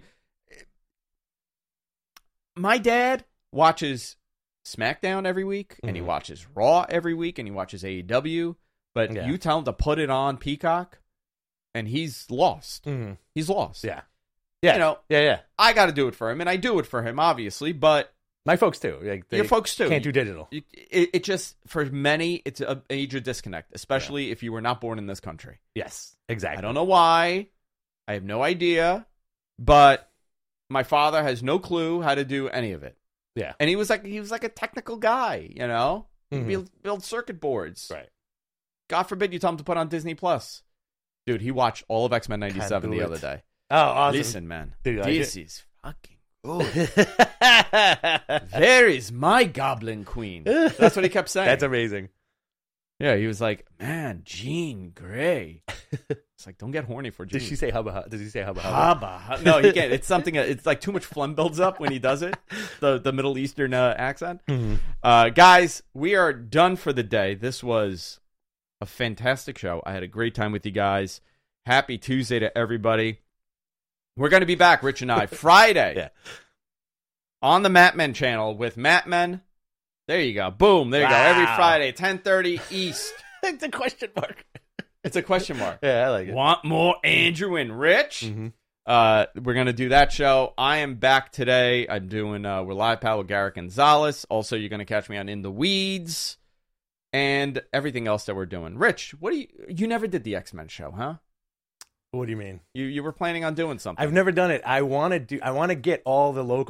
my dad watches SmackDown every week, and he watches Raw every week, and he watches AEW. But you tell him to put it on Peacock, and he's lost. He's lost. Yeah. I got to do it for him, and I do it for him, obviously. But my folks too. Your folks too can't do digital. It just for many, it's a major disconnect, especially if you were not born in this country. Yes, exactly. I don't know why. I have no idea, but my father has no clue how to do any of it. Yeah, and he was like a technical guy, He build circuit boards. Right. God forbid you tell him to put on Disney Plus. Dude, he watched all of X-Men 97 the other day. Oh, awesome. Listen, man, dude, this is fucking good. There is my Goblin Queen. That's what he kept saying. That's amazing. Yeah, he was like, man, Jean Grey. It's like, don't get horny for Jean. Did she say hubba? Does he say hubba? Hubba? No, he can't. It's something. It's like too much phlegm builds up when he does it. The Middle Eastern accent. Guys, we are done for the day. This was a fantastic show. I had a great time with you guys. Happy Tuesday to everybody. We're going to be back, Rich and I, Friday on the Mat Men channel with Mat Men. There you go. Boom. There you go. Every Friday, 10:30 East. It's a question mark. It's a question mark. Yeah, I like it. Want more Andrew and Rich? We're going to do that show. I am back today. I'm doing we're live pal with Garrett Gonzalez. Also, you're going to catch me on In the Weeds and everything else that we're doing. Rich, you never did the X-Men show, huh? What do you mean? You were planning on doing something. I've never done it. I want to get all the local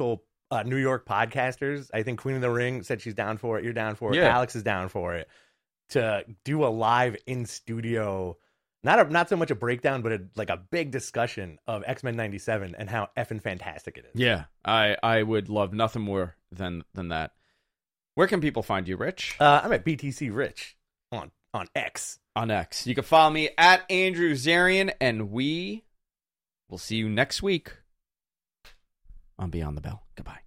New York podcasters. I think Queen of the Ring said she's down for it. You're down for it. Yeah. Alex is down for it. To do a live in studio, not so much a breakdown, but a big discussion of X-Men 97 and how effing fantastic it is. Yeah, I would love nothing more than that. Where can people find you, Rich? I'm at BTC Rich on X. On X. You can follow me at Andrew Zarian, and we will see you next week on Beyond the Bell. Goodbye.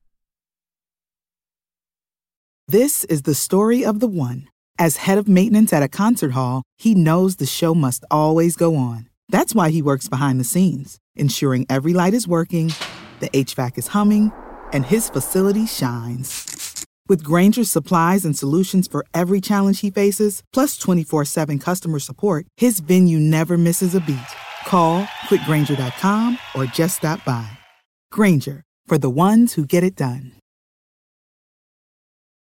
This is the story of the one. As head of maintenance at a concert hall, he knows the show must always go on. That's why he works behind the scenes, ensuring every light is working, the HVAC is humming, and his facility shines. With Grainger's supplies and solutions for every challenge he faces, plus 24/7 customer support, his venue never misses a beat. Call quickgrainger.com or just stop by. Grainger, for the ones who get it done.